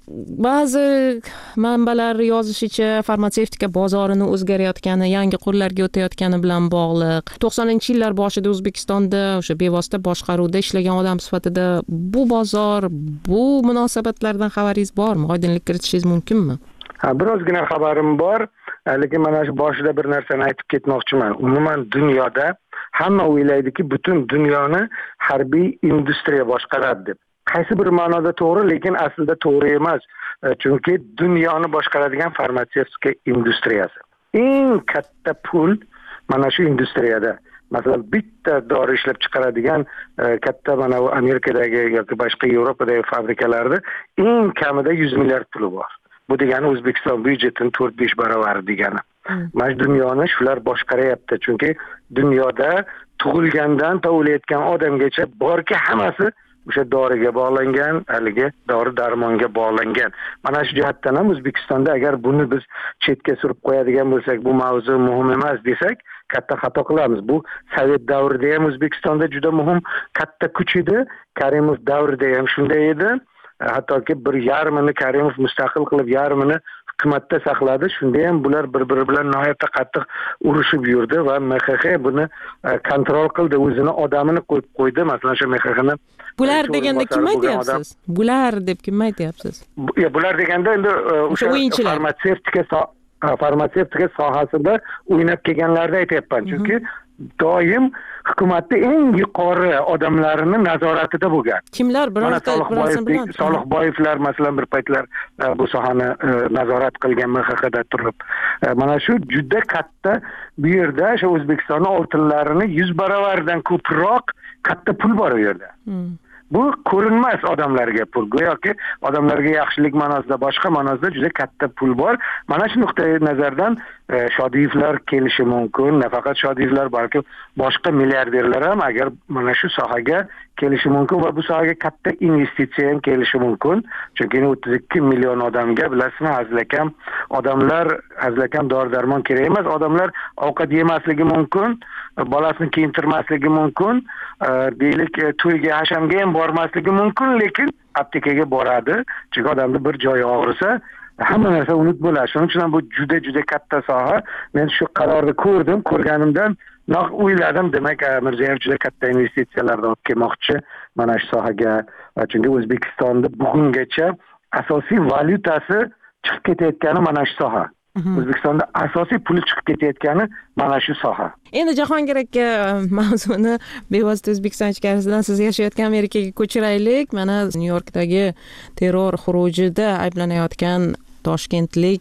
ba'zi manbalar yozishicha farmatsevtika bozorini o'zgarayotgani, yangi qo'llarga o'tayotgani bilan bog'liq. to'qsoninchi yillar boshida O'zbekistonda o'sha bevosita boshqaruvda ishlagan odam sifatida bu bozor, bu munosabatlardan xabaringiz bormi? Oydinlik kiritishingiz mumkinmi? Ha, birozgina xabarim bor, lekin mana shu boshida bir narsani aytib ketmoqchiman. Umuman dunyoda hamma o'ylaydiki, butun dunyoni harbiy industriya boshqaradi deb. Qaysi bir ma'noda to'g'ri, lekin aslida to'g'ri emas. Chunki dunyoni boshqaradigan farmatsevtika industriyasi. Eng katta pul mana shu industriyada. Masalan, bitta dori ishlab chiqaradigan katta mana Amerikadagi yoki boshqa Yevropadagi fabrikalarda eng kamida yuz milliard puli bor. Bu degani O'zbekiston byudjetining to'rt besh baravari degani. Mana dunyoni shular boshqaryapti. Chunki dunyoda tug'ilgandan to o'layotgan odamgacha borki hammasi o'sha doriga bog'langan, haligi dori darmonga bog'langan. Mana shu jihatdan ham O'zbekistonda agar buni biz chetga surib qo'yadigan bo'lsak, bu mavzu muhim emas desak, katta xato qilamiz. Bu Sovet davrida ham O'zbekistonda juda muhim katta kuch edi. Karimov davrida ham shunday edi. Hattoki bir yarmini Karimov mustaqil qilib, yarmini hukumatda saqladi. Shunda ham bular bir-biri bilan nihoyatda qattiq urushib yurdi va M X X buni kontrol qildi, o'zini odamini qo'yib qo'ydi. Masalan, shu M X Xni bular deganda kim aytyapsiz? Bular deb kim aytyapsiz? Ya bular deganda endi o'sha farmatsevtika farmatsevtika sohasida o'ynab kelganlarni aytyapman. Chunki doim hukumatda eng yuqori odamlarini nazoratida bo'lgan. Kimlar birorta birasini bilan? Solihboyevlar masalan bir paytlar bu sohani nazorat qilgan M X Xda turib. Mana shu juda katta bu yerda o'sha O'zbekistonning oltinlarini yuz baravardan ko'proq katta pul bor u yerda. Bu ko'rinmas odamlarga pul. Go'yoki odamlarga yaxshilik ma'nosida, boshqa ma'nosida juda katta pul bor. Mana shu nuqtai nazardan Shodiyevlar kelishi mumkin. Nafaqat Shodiyevlar, balki boshqa milliarderlar ham agar mana shu sohaga kelishi mumkin va bu sohaga katta investitsiya ham kelishi mumkin. Chunki o'ttiz ikki million odamga, bilasizmi, hazilakam odamlar, hazilakam dori-darmon kerak emas. Odamlar ovqat yemasligi mumkin, bolasini kiyintirmasligi mumkin, deylik to'yga, hashamga ham bormasligi mumkin, lekin aptekaga boradi. Chunki odamni bir joyi og'risa, hamma narsa unut bo'ladi. Shuning uchun bu juda juda katta soha. Men shu qarorni ko'rdim, ko'rganimdan naq o'yladim, demak, Mirziyoyev juda katta investitsiyalarni olib kelmoqchi mana shu sohaga. Chunki O'zbekistonda bugungacha asosiy valyutasi chiqib ketayotgani mana shu soha. O'zbekistonda asosiy puli chiqib ketayotgani mana shu soha. Endi Jahongir aka, mavzuni bevosita O'zbekiston ichkarisidan siz yashayotgan Amerikaga ko'chiraylik. Mana Nyu-Yorkdagi terror xurujida ayblanayotgan toshkentlik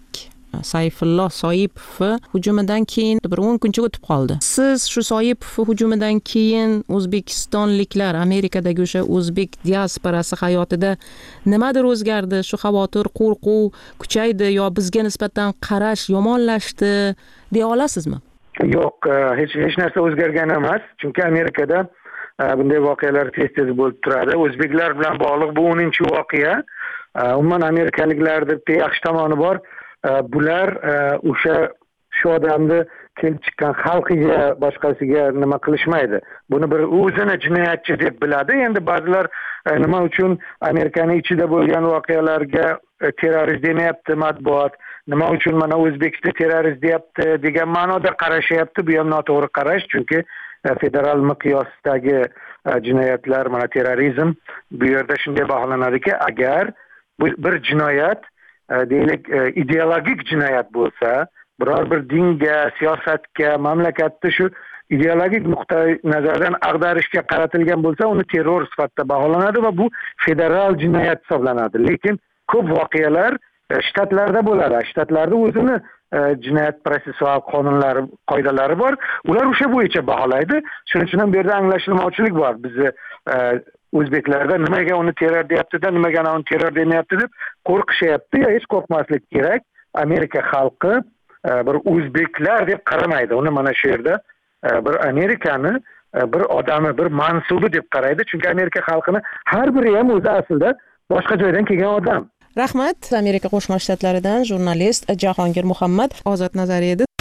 Sayfullo Soipov hujumidan keyin bir o'n kuncha o'tib qoldi. Siz shu Soipov hujumidan keyin o'zbekistonliklar Amerikadagi o'sha o'zbek diasporasi hayotida nimadir o'zgardi? Shu xavotir, qo'rquv kuchaydi yo bizga nisbatan qarash yomonlashdi deya olasizmi? Yo'q, hech hech narsa o'zgargan emas. Chunki Amerikada bunday voqealar tez-tez bo'lib turadi. O'zbeklar bilan bog'liq bu o'ninchi voqea. Umuman amerikaliklarda bitta yaxshi tomoni bor. Bular o'sha shu odamni kelib chiqqan xalqiga, boshqasiga nima qilishmaydi. Buni bir o'zini jinoyatchi deb biladi. Endi ba'zilar nima uchun Amerikaning ichida bo'lgan voqealarga terrorist demayapti matbuot, nima uchun mana O'zbekiston terrorist deyapti degan ma'noda qarashyapti. Bu ham noto'g'ri qarash, chunki federal miqyosdagi jinoyatlar, mana terrorizm bu yerda shunday baholanadiki, agar bir jinoyat deylik ideologik jinoyat bo'lsa, biror bir dinga, siyosatga, mamlakatni shu ideologik nuqtai nazardan ag'darishga qaratilgan bo'lsa, uni terror sifatida baholanadi va bu federal jinoyat hisoblanadi. Lekin ko'p voqealar shtatlarda bo'ladi. Shtatlarda o'zini jinoyat protsessual qonunlari, qoidalari bor. Ular o'sha bo'yicha baholaydi. Shuning uchun ham bu yerda anglashilmovchilik bor. Bizni o'zbeklarda nimaga uni terror deyapti-da, nimaga uni terror demayapti deb qo'rqishyapti. Hech qo'rqmaslik kerak. Amerika xalqi bir o'zbeklar deb qaramaydi. Uni mana shu yerda bir Amerikani bir odami, bir mansubi deb qaraydi. Chunki Amerika xalqini har biri ham o'zi aslida boshqa joydan kelgan odam. Rahmat. Amerika Qo'shma Shtatlaridan jurnalist Jahongir Muhammad. Ozod nazariya edi.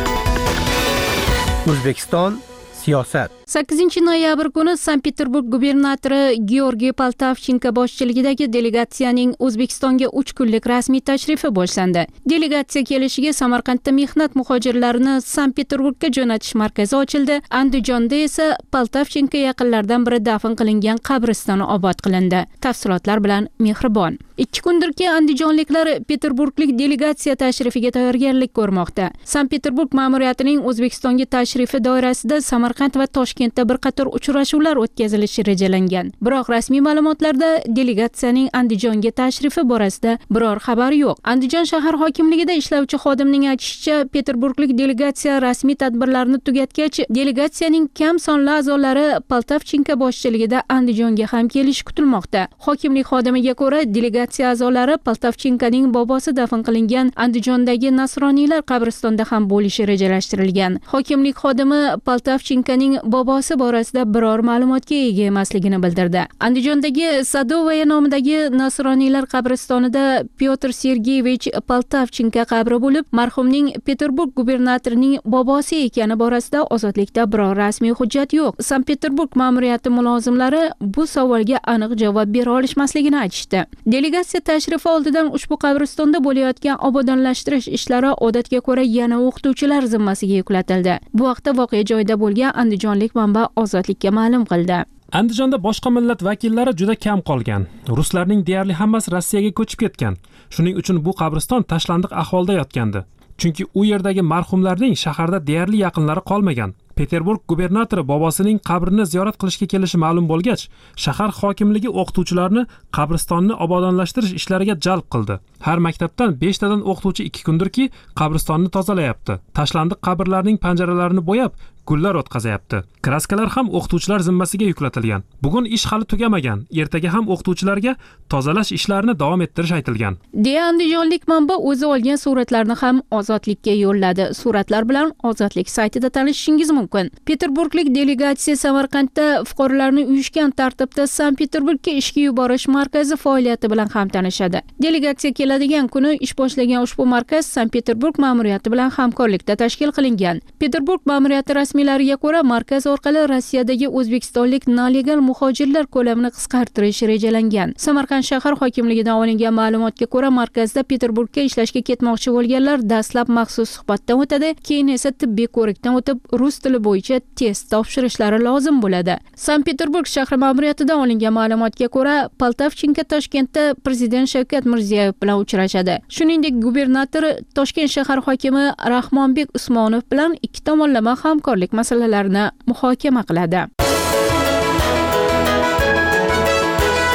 O'zbekiston siyosat. sakkizinchi noyabr kuni Sankt-Peterburg gubernatori Georgiy Poltavchenko boshchiligidagi delegatsiyaning O'zbekistonga uch kunlik rasmiy tashrifi boshlandi. Delegatsiya kelishiga Samarqandda mehnat muhojirlarini Sankt-Peterburgga jo'natish markazi ochildi. Andijonda esa Poltavchenko yaqinlaridan biri dafn qilingan qabristoni obod qilindi. Tafsilotlar bilan Mehribon. Ikki kundirki andijonliklar Peterburglik delegatsiya tashrifiga tayyorgarlik ko'rmoqda. Sankt-Peterburg ma'muriyatining O'zbekistonga tashrifi doirasida Samarqand va Toshkentda bir qator uchrashuvlar o'tkazilishi rejalangan. Biroq rasmiy ma'lumotlarda delegatsiyaning Andijonga tashrifi borasida biror xabar yo'q. Andijon shahar hokimligida ishlovchi xodimning aytishicha, Peterburglik delegatsiya rasmiy tadbirlarni tugatgach, delegatsiyaning kam sonli a'zolari Poltavchenko boshchiligida Andijonga ham kelishi kutilmoqda. Hokimlik xodimiga ko'ra, delegatsiya a'zolari Poltavchenkoning bobosi dafn qilingan Andijondagi nasroniylar qabristonida ham bo'lishi rejalashtirilgan. Hokimlik xodimi Poltavchenkoning bobosi borasida biror ma'lumotga ega emasligini bildirdi. Andijondagi Sadovaya nomidagi nasroniylar qabristonida Pyotr Sergeyevich Poltavchenko qabri bo'lib, marhumning Peterburg gubernatorining bobosi ekani borasida ozodlikda biror rasmiy hujjat yo'q. Sankt-Peterburg ma'muriyati mulozimlari bu savolga aniq javob bera olishmasligini aytishdi. Delegatsiya tashrifi oldidan ushbu qabristonda bo'layotgan obodonlashtirish ishlari odatga ko'ra yana o'qituvchilar zimmasiga yuklatildi. Bu vaqtda voqea joyida bo'lgan andijonlik manba Ozodlikka ma'lum qildi. Andijonda boshqa millat vakillari juda kam qolgan. Ruslarning deyarli hammasi Rossiyaga ko'chib ketgan. Shuning uchun bu qabriston tashlandiq ahvolda yotgandi. Chunki u yerdagi marhumlarning shaharda deyarli yaqinlari qolmagan. Peterburg gubernatori bobosining qabrini ziyorat qilishga kelishi ma'lum bo'lgach, shahar hokimligi o'qituvchilarni qabristonni obodonlashtirish ishlariga jalb qildi. Har maktabdan besh tadan o'qituvchi ikki kundirki qabristonni tozalayapti. Tashlandiq qabrlarning panjaralarini bo'yab, gullar o'tkazayapti. Kraskalar ham o'qituvchilar zimmasiga yuklatilgan. Bugun ish hali tugamagan. Ertaga ham o'qituvchilarga tozalash ishlarini davom ettirish aytilgan. Deya andijonlik manba o'zi olgan suratlarni ham Ozodlikka yo'lladi. Suratlar bilan Ozodlik saytida tanishishingiz mumkin. Peterburglik delegatsiya Samarqandda fuqarolarni uyushgan tartibda Sankt-Peterburgga ishga yuborish markazi faoliyati bilan ham tanishadi. Delegatsiya keladigan kuni ish boshlagan ushbu markaz Sankt-Peterburg ma'muriyati bilan hamkorlikda tashkil qilingan. Peterburg ma'muriyati rasmiylariga ko'ra, markaz orqali Rossiyadagi o'zbekistonlik nelegal muhojirlar ko'lamini qisqartirish rejalangan. Samarqand shahar hokimligidan olingan ma'lumotga ko'ra, markazda Peterburgga ishlashga ketmoqchi bo'lganlar dastlab maxsus suhbatdan o'tadi, keyin esa tibbiy ko'rikdan o'tib rus tili bo'yicha test topshirishlari lozim bo'ladi. Sankt-Peterburg shahri ma'muriyatidan olingan ma'lumotga ko'ra, Poltavchenko Toshkentda prezident Shavkat Mirziyoyev bilan uchrashadi. Shuningdek, gubernator Toshkent shahar hokimi Rahmonbek Usmonov bilan ikki tomonlama hamkorlik masalalarini muhokama qiladi.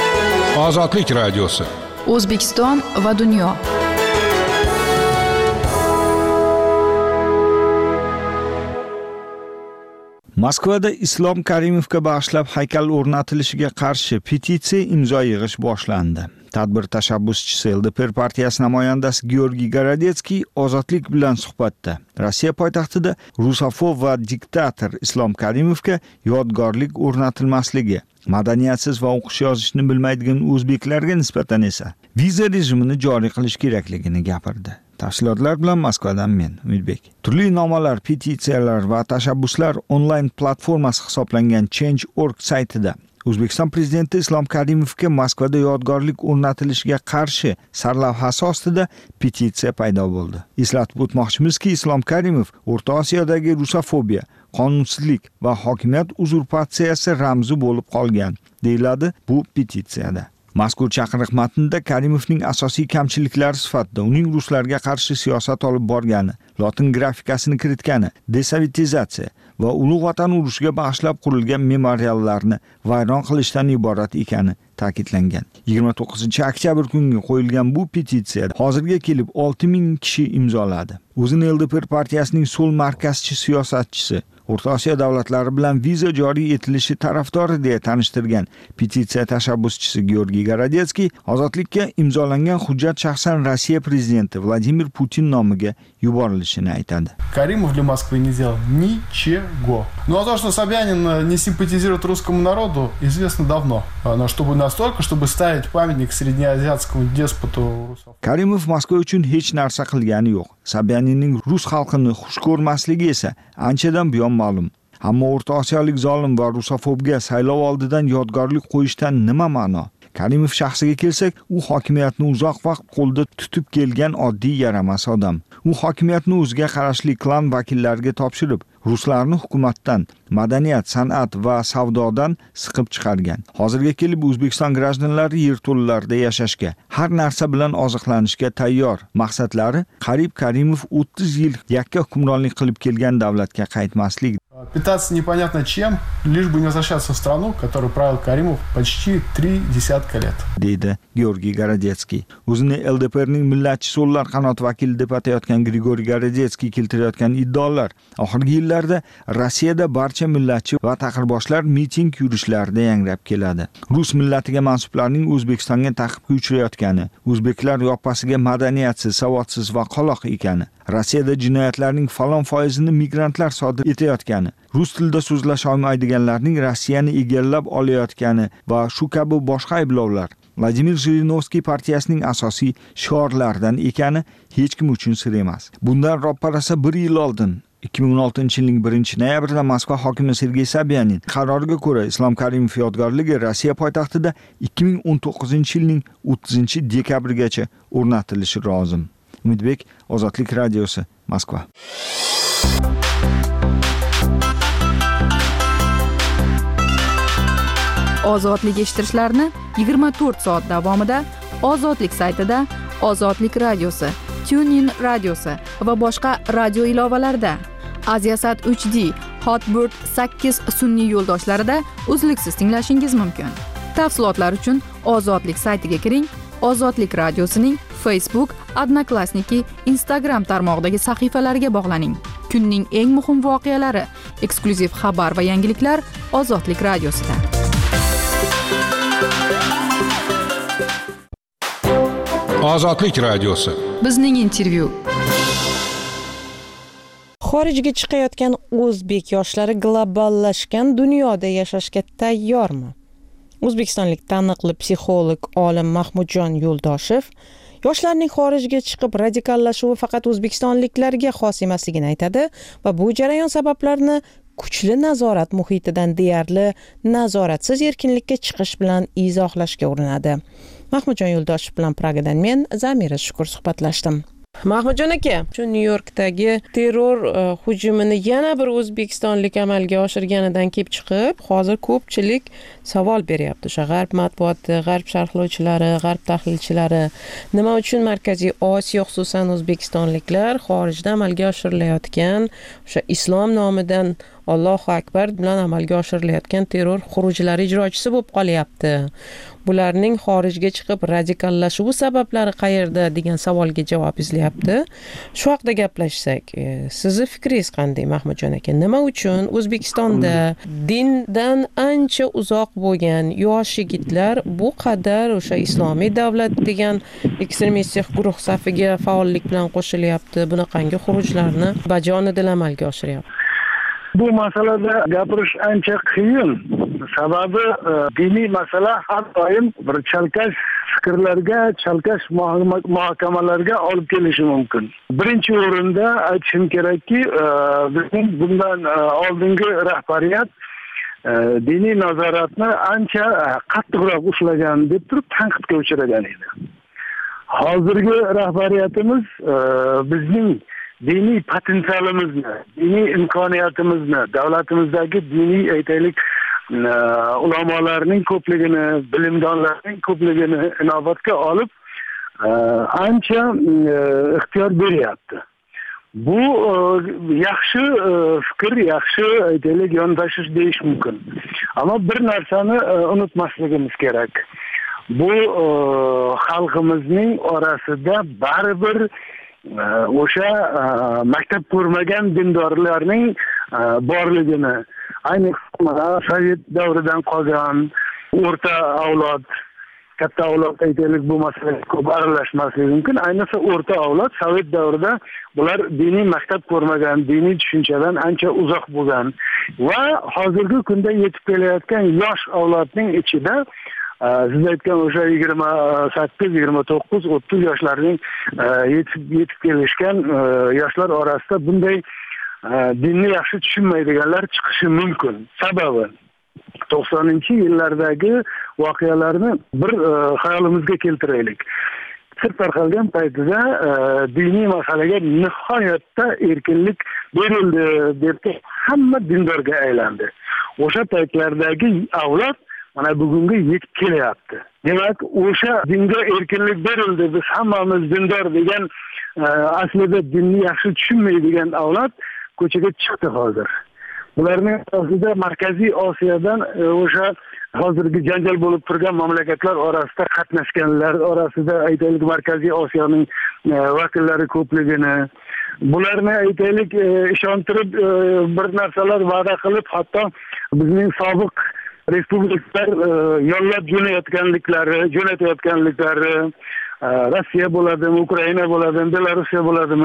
Ozodlik radiosi. O'zbekiston va dunyo. Moskvada Islom Karimovga bag'ishlab haykal o'rnatilishiga qarshi petitsiya imzo yig'ish boshlandi. Tadbir tashabbuschisi L D P R partiyasi namoyandasi Georgiy Gorodetskiy Ozodlik bilan suhbatda Rossiya poytaxtida rusofob va diktator Islom Karimovga yodgorlik o'rnatilmasligi, madaniyatsiz va o'qish yozishni bilmaydigan o'zbeklarga nisbatan esa viza rejimini joriy qilish kerakligini gapirdi. Tafsilotlar bilan Moskvadan men Umidbek. Turli nomalar, petitsiyalar va tashabbuslar onlayn platformasi hisoblangan change dot org saytida O'zbekiston prezidenti Islom Karimovga Moskvada yodgorlik o'rnatilishiga qarshi sarlavhasi ostida petitsiya paydo bo'ldi. Eslatib o'tmoqchimizki, Islom Karimov O'rta Osiyodagi rusofobiya, qonunsizlik va hokimiyat uzurpatsiyasi ramzi bo'lib qolgan, deyiladi bu petitsiyada. Mazkur chaqiriq matnida Karimovning asosiy kamchiliklari sifatida uning ruslarga qarshi siyosat olib borgani, lotin grafikasini kiritgani, desovetizatsiya va ulug' vatan urushiga bag'ishlab qurilgan memoriallarni vayron qilishdan iborat ekani ta'kidlangan. yigirma to'qqizinchi oktyabr kuniga qo'yilgan bu petitsiyada hozirga kelib olti ming kishi imzoladi. O'zini L D P R partiyasining so'l markazchi siyosatchisi, O'rta Osiyo davlatlari bilan viza joriy etilishi tarafdori deya tanishtirgan petitsiya tashabbuschisi Georgiy Gorodetskiy ozodlikka imzolangan hujjat shaxsan Rossiya prezidenti Vladimir Putin nomiga yuborilishini aytadi. Karimov для Москвы не сделал ничего. Ну а то, что Собянин не симпатизирует русскому народу, известно давно. Но чтобы настолько, чтобы ставить памятник среднеазиатскому деспоту русов. Karimov Moskva uchun hech narsa qilgani yo'q. Sobyaninning rus xalqini xush ko'rmasligi esa anchadan buyon ma'lum. Ammo O'rta Osiyolik zolim va rusofobga saylov oldidan yodgorlik qo'yishdan nima ma'no? Karimov shaxsiga kelsak, u hokimiyatni uzoq vaqt qo'lda tutib kelgan oddiy yaramas odam. U hokimiyatni o'ziga qarashli klan vakillariga topshirib, ruslarni hukumatdan, madaniyat, san'at va savdodan siqib chiqargan. Hozirga kelib O'zbekiston grajdanlari yerto'lalarda yashashga, har narsa bilan oziqlanishga tayyor. Maqsadlari qarib Karimov o'ttiz yil yakka hukmronlik qilib kelgan davlatga qaytmaslik. Питаться непонятно чем, лишь бы не возвращаться в страну, которую правил Каримов почти три десятка лет. Deydi Georgiy Gorodetskiy. O'zini L D P R'ning millatchi so'llar qanot vakili deb atayotgan Grigoriy Gorodetskiy keltirayotgan iddaolar oxirgi yillarda Rossiyada barcha millatchi va taqirboshlar miting yurishlarida yangrab keladi. Rus millatiga mansublarning O'zbekistonga ta'qibga uchrayotgani, o'zbeklar yoppasiga madaniyatsiz, savodsiz va qoloq ekani, Rossiyada jinoyatlarning falon foizini migrantlar sodir etayotgani, rus tilida so'zlasha olmaydiganlarning Rossiyani egallab olayotgani va shu kabi boshqa ayblovlar Vladimir Zhirinovskiy partiyasining asosiy shiorlaridan ekani hech kim uchun sir emas. Bundan ro'parasa bir yil oldin ikki ming o'n oltinchi yilning birinchi noyabrida Moskva hokimi Sergey Sobyanin qaroriga ko'ra Islom Karimov yodgorligi Rossiya poytaxtida ikki ming o'n to'qqizinchi yilning o'ttizinchi dekabrigacha o'rnatilishi lozim. Umidbek, Ozodlik radiosi, Moskva. Ozodlik eshittirishlarni yigirma to'rt soat davomida Ozodlik saytida, Ozodlik radiosi, TuneIn radiosi va boshqa radio ilovalarida, Aziasat uch D, Hotbird sakkiz sun'iy yo'ldoshlarida uzluksiz tinglashingiz mumkin. Tafsilotlar uchun Ozodlik saytiga kiring. Ozodlik radiosining Facebook, Odnoklassniki, Instagram tarmog'idagi sahifalariga bog'laning. Kunning eng muhim voqealari, eksklyuziv xabar va yangiliklar Ozodlik radiosida. Ozodlik radiosi. Bizning intervyu. Xorijga chiqayotgan o'zbek yoshlari globallashgan dunyoda yashashga tayyormi? O'zbekistonlik taniqli psixolog olim Mahmudjon Yo'ldoshev yoshlarning xorijga chiqib radikallashuvi faqat o'zbekistonliklarga xos emasligini aytadi va bu jarayon sabablarini kuchli nazorat muhitidan deyarli nazoratsiz erkinlikka chiqish bilan izohlashga urinadi. Mahmudjon Yo'ldoshev bilan Pragadan men Zamira Shukur suhbatlashdim. Mahmudjon aka, shu Nyu-Yorkdagi terror uh, hujumini yana bir o'zbekistonlik amalga oshirganidan kelib chiqib, hozir ko'pchilik savol beryapti. O'sha g'arb matbuoti, g'arb sharhlovchilari, g'arb tahlilchilari nima uchun Markaziy Osiyo, xususan o'zbekistonliklar xorijda amalga oshirilayotgan o'sha islom nomidan Allohu akbar bilan amalga oshirilayotgan terror xurujlari ijrochisi bo'lib qolyapti. Bularning xorijga chiqib radikallashuvi sabablari qayerda degan savolga javob izlayapti. Shu haqida gaplashsak, e, sizni fikringiz qanday, Mahmudjon aka? Nima uchun O'zbekistonda dindan ancha uzoq bo'lgan yosh yigitlar bu qadar o'sha islomiy davlat degan ekstremistik guruh safiga faollik bilan qo'shilyapti, bunaqangi xurujlarni bajonidil amalga oshiryapti? Bu masalada gapirish ancha qiyin. Sababi diniy masala har doim bir chalkash fikrlarga, chalkash muhokamalarga olib kelishi mumkin. Birinchi o'rinda aytishim kerakki, bizning bundan oldingi rahbariyat diniy nazoratni ancha qattiqroq ushlagan deb turib tanqidga uchragan edi. Hozirgi rahbariyatimiz bizning diniy potensialimizni, diniy imkoniyatimizni, davlatimizdagi diniy aytaylik ulamolarning ko'pligini, bilimdonlarning ko'pligini inobatga olib ancha ixtiyor beryapti. Bu yaxshi fikr, yaxshi aytaylik yondashish deyish mumkin. Ammo bir narsani unutmasligimiz kerak. Bu xalqimizning orasida baribir o'sha maktab ko'rmagan dindorlarning borligini, ayniqsa sovet davridan qolgan o'rta avlod, katta avlod aytaylik bu masalaga ko'p aralashmasligi mumkin. Ayniqsa o'rta avlod sovet davrida bular diniy maktab ko'rmagan, diniy tushunchadan ancha uzoq bo'lgan va hozirgi kunda yetib kelayotgan yosh avlodning ichida siz aytgan o'sha yigirma sakkiz, yigirma to'qqiz, o'ttiz yoshlarning yetib yetib kelishgan yoshlar orasida bunday dinni yaxshi tushunmaydiganlar chiqishi mumkin. Sababi to'qsoninchi yillardagi voqealarni bir xayolimizga keltiraylik. Sir tarqalgan paytida diniy masalaga nihoyatda erkinlik berildi deb hamma dindorga aylandi. O'sha paytlardagi avlod mana bugunga yetib kelyapti. Demak, o'sha dinga erkinlik berildi, biz hammamiz dindor degan aslida dinni yaxshi tushunmaydigan avlod ko'chaga chiqdi hozir. Bularning orasida Markaziy Osiyodan o'sha hozirgi janjal bo'lib turgan mamlakatlar orasida qatnashganlar orasida aytaylik Markaziy Osiyoning vakillari ko'pligini, bularni aytaylik ishontirib bir narsalar va'da qilib, hatto bizning sobiq respublikalar yollab jo'nayotganliklari, jo'natayotganliklari, Rossiya bo'ladimi, Ukraina bo'ladimi, Belorussiya bo'ladimi,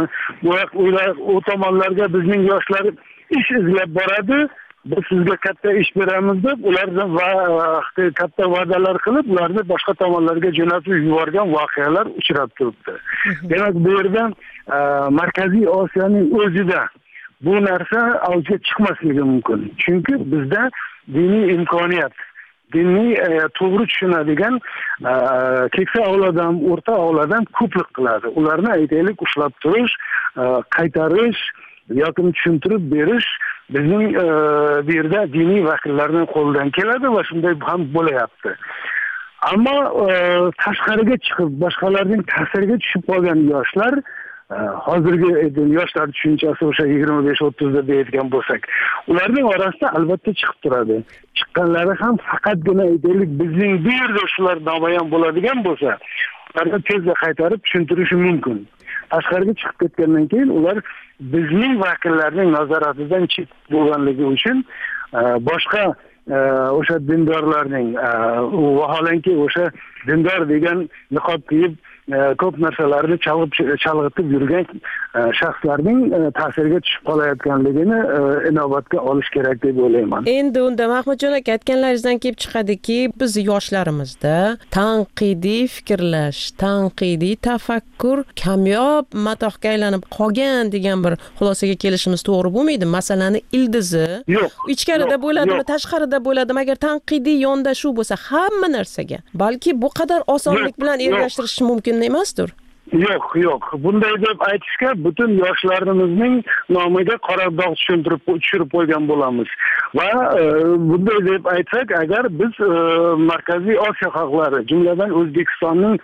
u tomonlarga bizning yoshlar ish izlab boradi. Biz sizga katta ish beramiz deb ulardan va katta va'dalar qilib, ularni boshqa tomonlarga jo'natib yuborgan voqealar uchrab turibdi. Demak, bu yerda Markaziy Osiyoning o'zida bu narsa avjga chiqmasligi mumkin. Chunki bizda diniy imkoniyat, dinni to'g'ri tushunadigan keksa avlod ham, o'rta avlod ham ko'plik qiladi. Ularni aytaylik ushlab turish, qaytarish yoki tushuntirib berish bizning bu yerda diniy vakillarning qo'lidan keladi va shunday ham bo'layapti. Ammo tashqariga chiqib boshqalarning ta'siriga tushib qolgan yoshlar, hozirgi yoshlar tushunchasi o'sha yigirma besh o'ttiz da deyotgan bo'lsak, ularning orasida albatta chiqib turadi. Chiqqanlari ham faqatgina aytaylik bizning bu yerda shular namoyon bo'ladigan bo'lsa, ularni tezda qaytarib tushuntirishi mumkin. Tashqariga chiqib ketgandan keyin ular bizning vakillarning nazoratidan chet bo'lganligi uchun boshqa o'sha dindorlarning vaholanki o'sha dindor degan niqob kiyib ko'p narsalarni chalg'itib yurgan shaxslarning ta'siriga tushib qolayotganligini inobatga olish kerak deb o'ylayman. Endi unda Mahmudjon aka aytganlaringizdan kelib chiqadiki, biz yoshlarimizda tanqidiy fikrlash, tanqidiy tafakkur kamyob matohga aylanib qolgan degan bir xulosaga kelishimiz to'g'ri bo'lmaydi. Masalani ildizi yo'q, ichkarida bo'ladimi, tashqarida bo'ladimi? Agar tanqidiy yondashuv bo'lsa hamma narsaga, balki bu qadar osonlik bilan ergashtirish mumkin emasdir. yo'q yo'q bunday deb aytishga butun yoshlarimizning nomiga qora dog' tushuntirib tushirib qo'ygan bo'lamiz va bunday deb aytsak agar biz markaziy osiyo xalqlari jumladan o'zbekistonning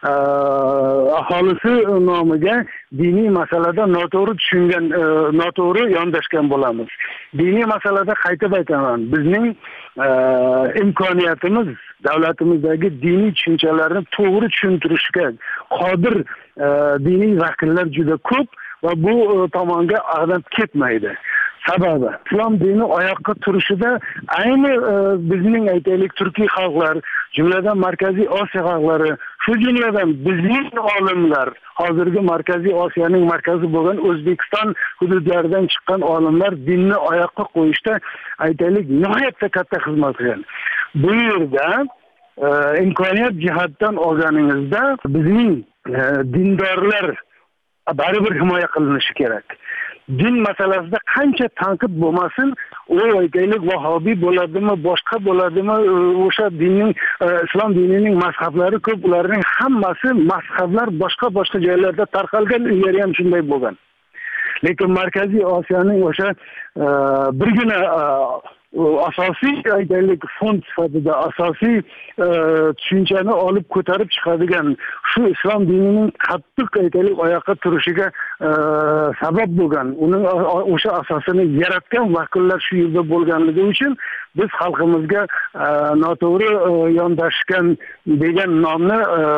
aholisi nomiga diniy masalada noto'g'ri tushungan noto'g'ri yondashgan bo'lamiz. Diniy masalada qaytib aytaman, bizning imkoniyatimiz davlatimizdagi diniy tushunchalarni to'g'ri tushuntirishga qodir diniy vakillar juda ko'p va bu tomonga ag'nab ketmaydi. Sababi islom dini oyoqqa turishida ayni bizning aytaylik turkiy xalqlar, jumladan markaziy osiyo xalqlari, shu jumladan bizning olimlar, hozirgi markaziy osiyoning markazi bo'lgan O'zbekiston hududlaridan chiqqan olimlar dinni oyoqqa qo'yishda aytaylik nihoyatda katta xizmat qilgan. Bu yerda imkoniyat jihatdan olganingizda bizning dindorlar baribir himoya qilinishi kerak. Din masalasida qancha tanqid bo'lmasin, u aytaylik vahobiy bo'ladimi, boshqa bo'ladimi, o'sha dinning islom dinining mazhablari ko'p, ularning hammasi mazhablar boshqa-boshqa joylarda tarqalgan, u yer ham shunday bo'lgan. Lekin markaziy Osiyoning o'sha birgina asosiy aytaylik fond sifatida asosiy tushunchani olib ko'tarib chiqadigan shu islom dinining qattiq aytaylik oyoqqa turishiga sabab bo'lgan, uning o'sha asosini yaratgan vakillar shu yerda bo'lganligi uchun biz xalqimizga noto'g'ri yondashgan degan nomni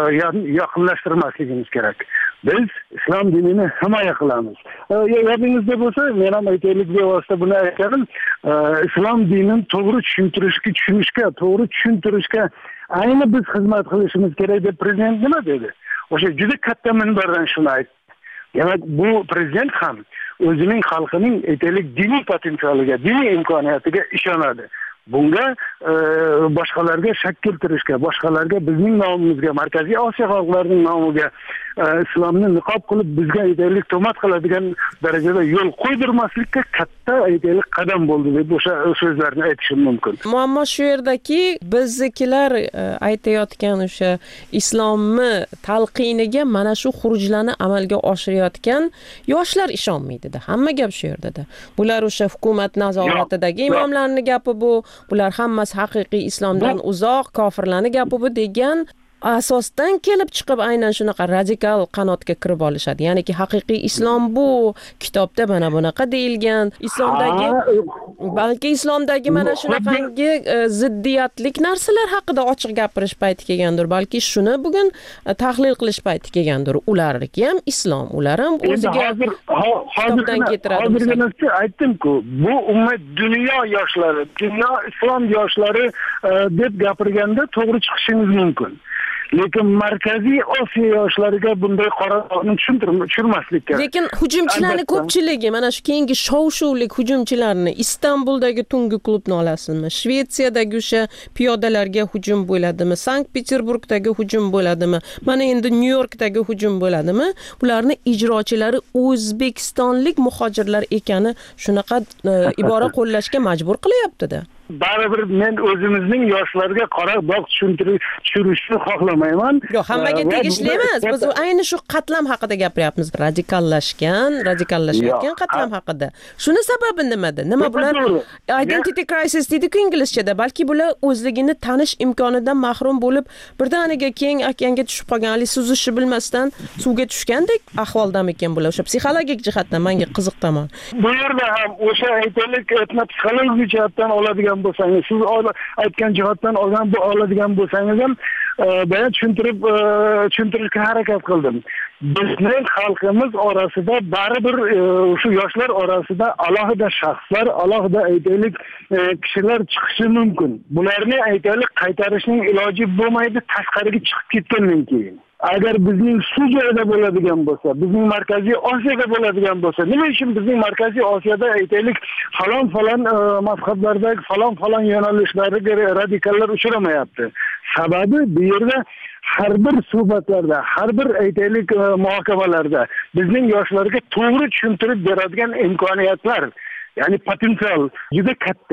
yaqinlashtirmasligimiz kerak. Biz islom dinini himoya qilamiz. Yodingizda bo'lsa, men ham aytaylik bevosita buni aytganim, islom dinini to'g'ri tushuntirishga, tushunishga, to'g'ri tushuntirishga ayni biz xizmat qilishimiz kerak deb prezident nima dedi? O'sha juda katta minbardan shuni aytdi. Demak, bu prezident ham o'zining xalqining aytaylik diniy potensialiga, diniy imkoniyatiga ishonadi. Bunga boshqalarga shak keltirishga, boshqalarga bizning nomimizga, markaziy Osiyo xalqlarining nomiga islomni niqob qilib bizga aytaylik tuhmat qiladigan darajada yo'l qo'ydirmaslikka katta aytaylik qadam bo'ldi deb o'sha so'zlarni aytishim mumkin. Muammo shu yerdaki, biznikilar aytayotgan o'sha islomni talqiniga mana shu xurujlarni amalga oshirayotgan yoshlar ishonmaydi-da. Hamma gap shu yerda-da. Bular o'sha hukumat nazoratidagi imomlarning gapi bu, bular hammasi haqiqiy islomdan uzoq kofirlarning gapi bu degan asosdan kelib chiqib aynan shunaqa radikal qanotga kirib olishadi. Ya'niki haqiqiy islom bu kitobda mana bunaqa deyilgan, islomdagi balki islomdagi mana shunaqangi ziddiyatlik narsalar haqida ochiq gapirish payti kelgandir. Balki shuni bugun tahlil qilish payti kelgandir. Ularniki ham islom, ular ham o'ziga kitobdan keltiradi. Hozirgina aytdim-ku, bu ummat dunyo yoshlari, dunyo islom yoshlari deb gapirganda to'g'ri chiqishingiz mumkin. Lekin markaziy Osiyo yoshlariga bunday qarorni tushuntirmaslik kerak. Lekin hujumchilarning ko'pchiligi, mana shu keyingi shov-shuvlik hujumchilarni Istanbuldagi tungi klubni olasizmi? Shvetsiyadagi o'sha piyodalarga hujum bo'ladimi? Sankt-Peterburgdagi hujum bo'ladimi? Mana endi Nyu-Yorkdagi hujum bo'ladimi? Bularning ijrochilari o'zbekistonlik muhojirlar ekani shunaqa ibora qo'llashga majbur qilyapti-da. Baribir men o'zimizning yoshlarga qora dog' tushirishni xohlamayman. Yo'q, hammaga tegishli emas. Biz ayni shu qatlam haqida gapiryapmiz. Radikallashgan, radikallashayotgan qatlam haqida. Shuni sababi nimada? Nima bular identity crisis deydi-ku inglizchada. Balki bular o'zligini tanish imkonidan mahrum bo'lib, birdaniga keng okeanga tushib qolgan, hali suzishi bilmasdan suvga tushgandek ahvoldamikan bular. O'sha psixologik jihatdan menga qiziq tomon. Bu yerda ham o'sha aytaylik etnopsixologik jihatdan oladigan bo'lsangiz, siz aytgan jihatdan olgan bu oladigan bo'lsangiz ham bayon tushuntirib tushuntirishga harakat qildim. Bizning xalqimiz orasida baribir shu yoshlar orasida alohida shaxslar, alohida aytaylik kishilar chiqishi mumkin. Bularni aytaylik qaytarishning iloji bo'lmaydi, tashqariga chiqib ketgandan keyin. Agar bizning shu joyda bo'ladigan bo'lsa, bizning markaziy Osiyoda bo'ladigan bo'lsa, nima uchun bizning markaziy Osiyoda aytaylik falon-falon mazhablardagi falon-falon yo'nalishlarga radikallar uchramayapti? Sababi bu yerda har bir suhbatlarda, har bir aytaylik muhokamalarda bizning yoshlarga to'g'ri tushuntirib beradigan imkoniyatlar, ya'ni potensial juda katta.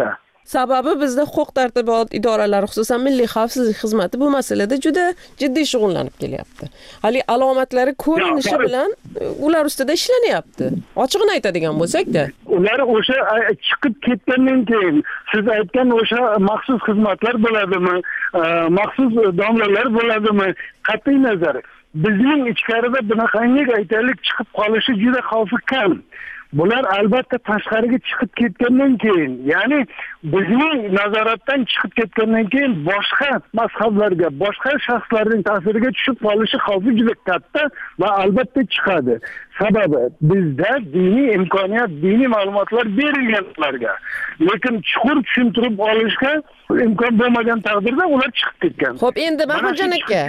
Sababi bizda huquq tartibot idoralari, xususan milliy xavfsizlik xizmati bu masalada juda jiddiy shug'ullanib kelyapti. Hali alomatlari ko'rinishi bilan ular ustida ishlanyapti. Ochig'ini aytadigan bo'lsak-da. Ular o'sha chiqib ketgandan keyin siz aytgan o'sha maxsus xizmatlar bo'ladimi, maxsus domlalar bo'ladimi, qat'iy nazar bizning ichkarida bunaqangi aytaylik chiqib qolishi juda xavfi kam. Bular albatta tashqariga chiqib ketgandan keyin, ya'ni bizning nazoratdan chiqib ketgandan keyin boshqa mazhablarga, boshqa shaxslarning ta'siriga tushib qolishi xavfi juda katta va albatta chiqadi. Sababi bizda diniy imkoniyat, diniy ma'lumotlar berilgan ularga. Lekin chuqur tushuntirib olishga imkon bo'lmagan taqdirda ular chiqib ketgan. Xo'p, endi Mahmudjon aka,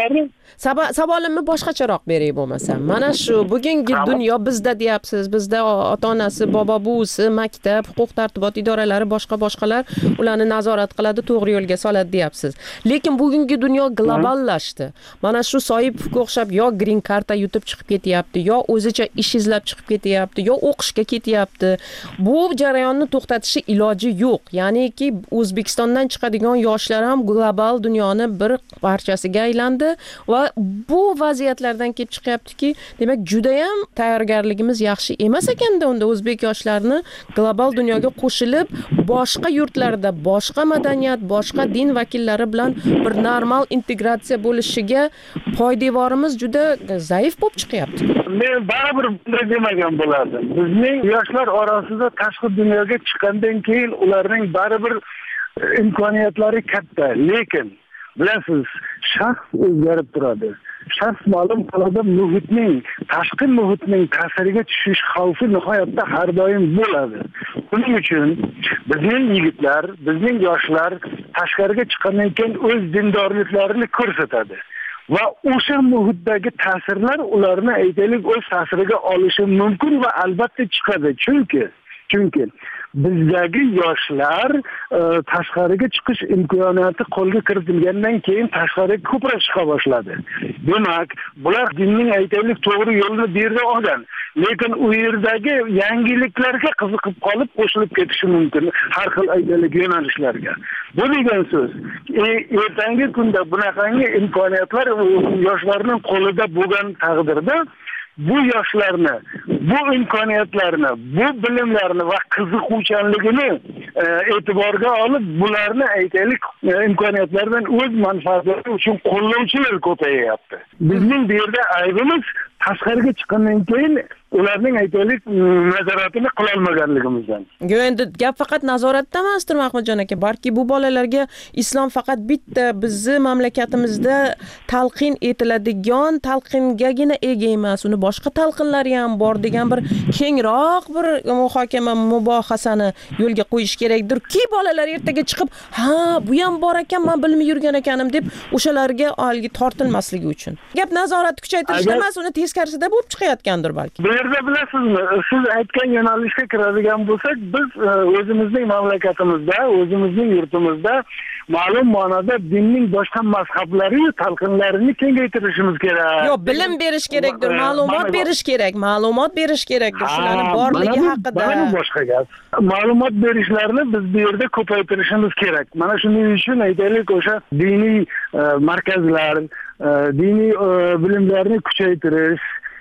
savolimni boshqacharoq beray bo'lmasam. Mana shu bugungi dunyo bizda deyapsiz, bizda ota-onasi, bobo buvisi, maktab, huquq tartibot idoralari, boshqa boshqalar ularni nazorat qiladi, to'g'ri yo'lga soladi deyapsiz. Lekin bugungi dunyo globallashdi. Mana shu Soipovga o'xshab yo green karta yutib chiqib ketyapti, yo o'zicha ish izlab chiqib ketyapti, yo o'qishga ketyapti. Bu jarayonni to'xtatishi iloji yo'q. Ya'niki O'zbekistondan chiqadigan yoshlar ham global dunyoni bir parchasiga aylandi va bu vaziyatlardan kelib chiqyaptiki, demak juda ham tayyorgarligimiz yaxshi emas ekanda unda o'zbek yoshlarini global dunyoga qo'shilib, boshqa yurtlarda, boshqa madaniyat, boshqa din vakillari bilan bir normal integratsiya bo'lishiga poydevorimiz juda zaif bo'lib chiqyapti. Men baribir bunday demagan bo'lardim. Bizning yoshlar orasida tashqi dunyoga chiqqandan keyin ularning baribir imkoniyatlari katta, lekin bilasiz, shaxs o'zgarib turadi. Shaxs ma'lum holda muhitning, tashqi muhitning ta'siriga tushish xavfi nihoyatda har doim bo'ladi. Buning uchun bizning yigitlar, bizning yoshlar tashqariga chiqqandan keyin o'z dindorliklarini ko'rsatadi. Va o'sha muhitdagi ta'sirlar ularni aytaylik o'z ta'siriga olishi mumkin va albatta chiqadi. Chunki chunki bizdagi yoshlar e, tashqariga chiqish imkoniyati qo'lga kiritilgandan keyin tashqariga ko'proq chiqa boshladi. Demak, bular dinning aytaylik to'g'ri yo'lini bu yerda olgan. Lekin u yerdagi yangiliklarga qiziqib qolib qo'shilib ketishi mumkin har xil aytaylik yo'nalishlarga. Bu degan so'z, e, ertangi kunda bunaqangi imkoniyatlar yoshlarning qo'lida bo'lgan taqdirda bu yoshlarni, bu imkoniyatlarni, bu bilimlarni va qiziquvchanligini e, e'tiborga olib, bularni aytaylik e, imkoniyatlardan o'z manfaatlari uchun qo'llovchilar ko'payyapti. Bizning bu yerda aybimiz tashqariga chiqqandan keyin ularning aytaylik nazoratini qila olmaganligimizdan. Yo, endi gap faqat nazoratda emasdir Mahmudjon aka, balki bu bolalarga islom faqat bitta bizni mamlakatimizda talqin etiladigan talqingagina ega emas, uni boshqa talqinlari ham bor degan bir kengroq bir muhokama, mubohasani yo'lga qo'yish kerakdir-ki, bolalar ertaga chiqib, ha, bu ham bor ekan, men bilmay yurgan ekanim deb o'shalarga olgi tortilmasligi uchun. Gap nazorat kuchaytirishda emas, uni teskarisida bo'lib chiqayotgandir balki. Bu yerda bilasizmi, siz aytgan yo'nalishga kiradigan bo'lsak, biz o'zimizning mamlakatimizda, o'zimizning yurtimizda ma'lum ma'noda dinning boshqa mazhablari talqinlarini kengaytirishimiz kerak. Yo'q, bilim berish kerakdir, ma'lumot berish kerak, ma'lumot berish kerakdir, shularning borligi haqida. Mana boshqa gap. Ma'lumot berishlarni biz bu yerda ko'paytirishimiz kerak. Mana shuning uchun aytaylik, o'sha diniy markazlar, diniy bilimlarni kuchaytirish,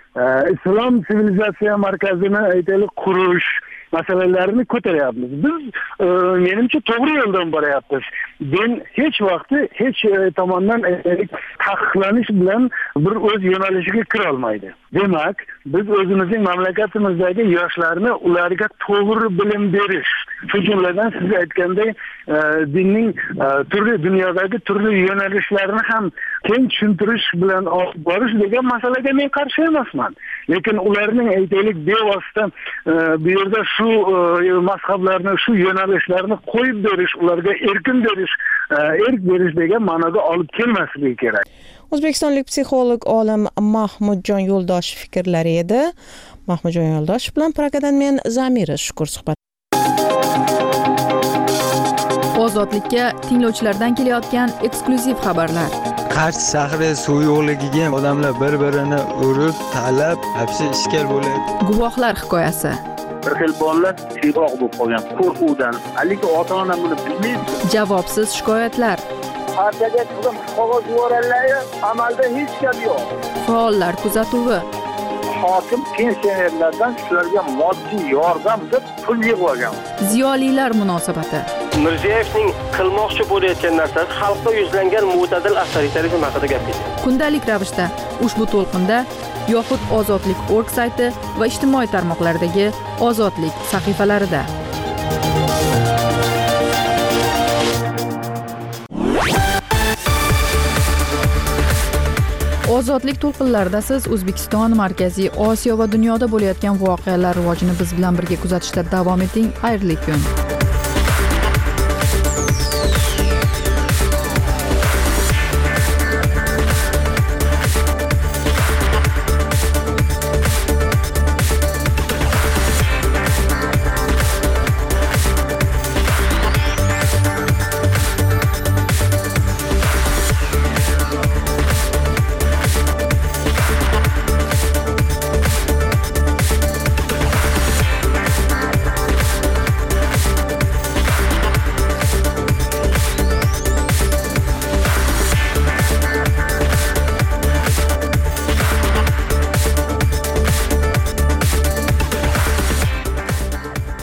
islom sivilizatsiya markazini aytaylik qurish masalalarini ko'taryapmiz. Biz e, menimcha to'g'ri yo'ldan boryapmiz. Din hech vaqti hech e, tomondan aytaylik taqiqlanish bilan bir o'z yo'nalishiga kira olmaydi. Demak, biz o'zimizning mamlakatimizdagi yoshlarni ularga to'g'ri bilim berish, shu jumladan siz aytganday e, dinning e, turli dunyodagi turli yo'nalishlarini ham keng tushuntirish bilan olib borish degan masalaga men qarshi emasman. Lekin ularning aytaylik bevosita e, bu yerda shu e, mazhablarni, shu yo'nalishlarni qo'yib berish, ularga erkin berish, e, erk berish degan ma'noga olib kelmasligi kerak. O'zbekistonlik psixolog olim Mahmudjon Yo'ldoshev fikrlari edi. Mahmudjon Yo'ldoshev bilan Pragadan men Zamira Shukur suhbat. Ozodlikka tinglovchilardan kelayotgan eksklyuziv xabarlar. Qarshi shahri suv yo'qligiga odamlar bir-birini urib, talab, hapsi ishkal bo'ladi. Guvohlar hikoyasi. bir xil bolalar tezroq bo'lib qolgan qo'rquvdan. Lekin ota-ona buni bilmaydi. Javobsiz shikoyatlar. Partiyaga qizim qog'oz yuborganlar, amalda hech gap yo'q. Faollar kuzatuvi. Hokim pensionerlardan shularga moddiy yordam deb pul yig'ib olgan. Ziyolilar munosabati. Mirziyoyevning qilmoqchi bo'layotgan narsasi xalqqa yuzlangan mo'tadil avtoritarizm haqida gapirdi. Kundalik ravishda ushbu to'lqinda yoxud ozodlik точка org sayti va ijtimoiy tarmoqlardagi ozodlik sahifalarida. Ozodlik to'lqinlarida siz O'zbekiston, Markaziy Osiyo va dunyoda bo'layotgan voqealar rivojini biz bilan birga kuzatishda davom eting. Xayrli kun.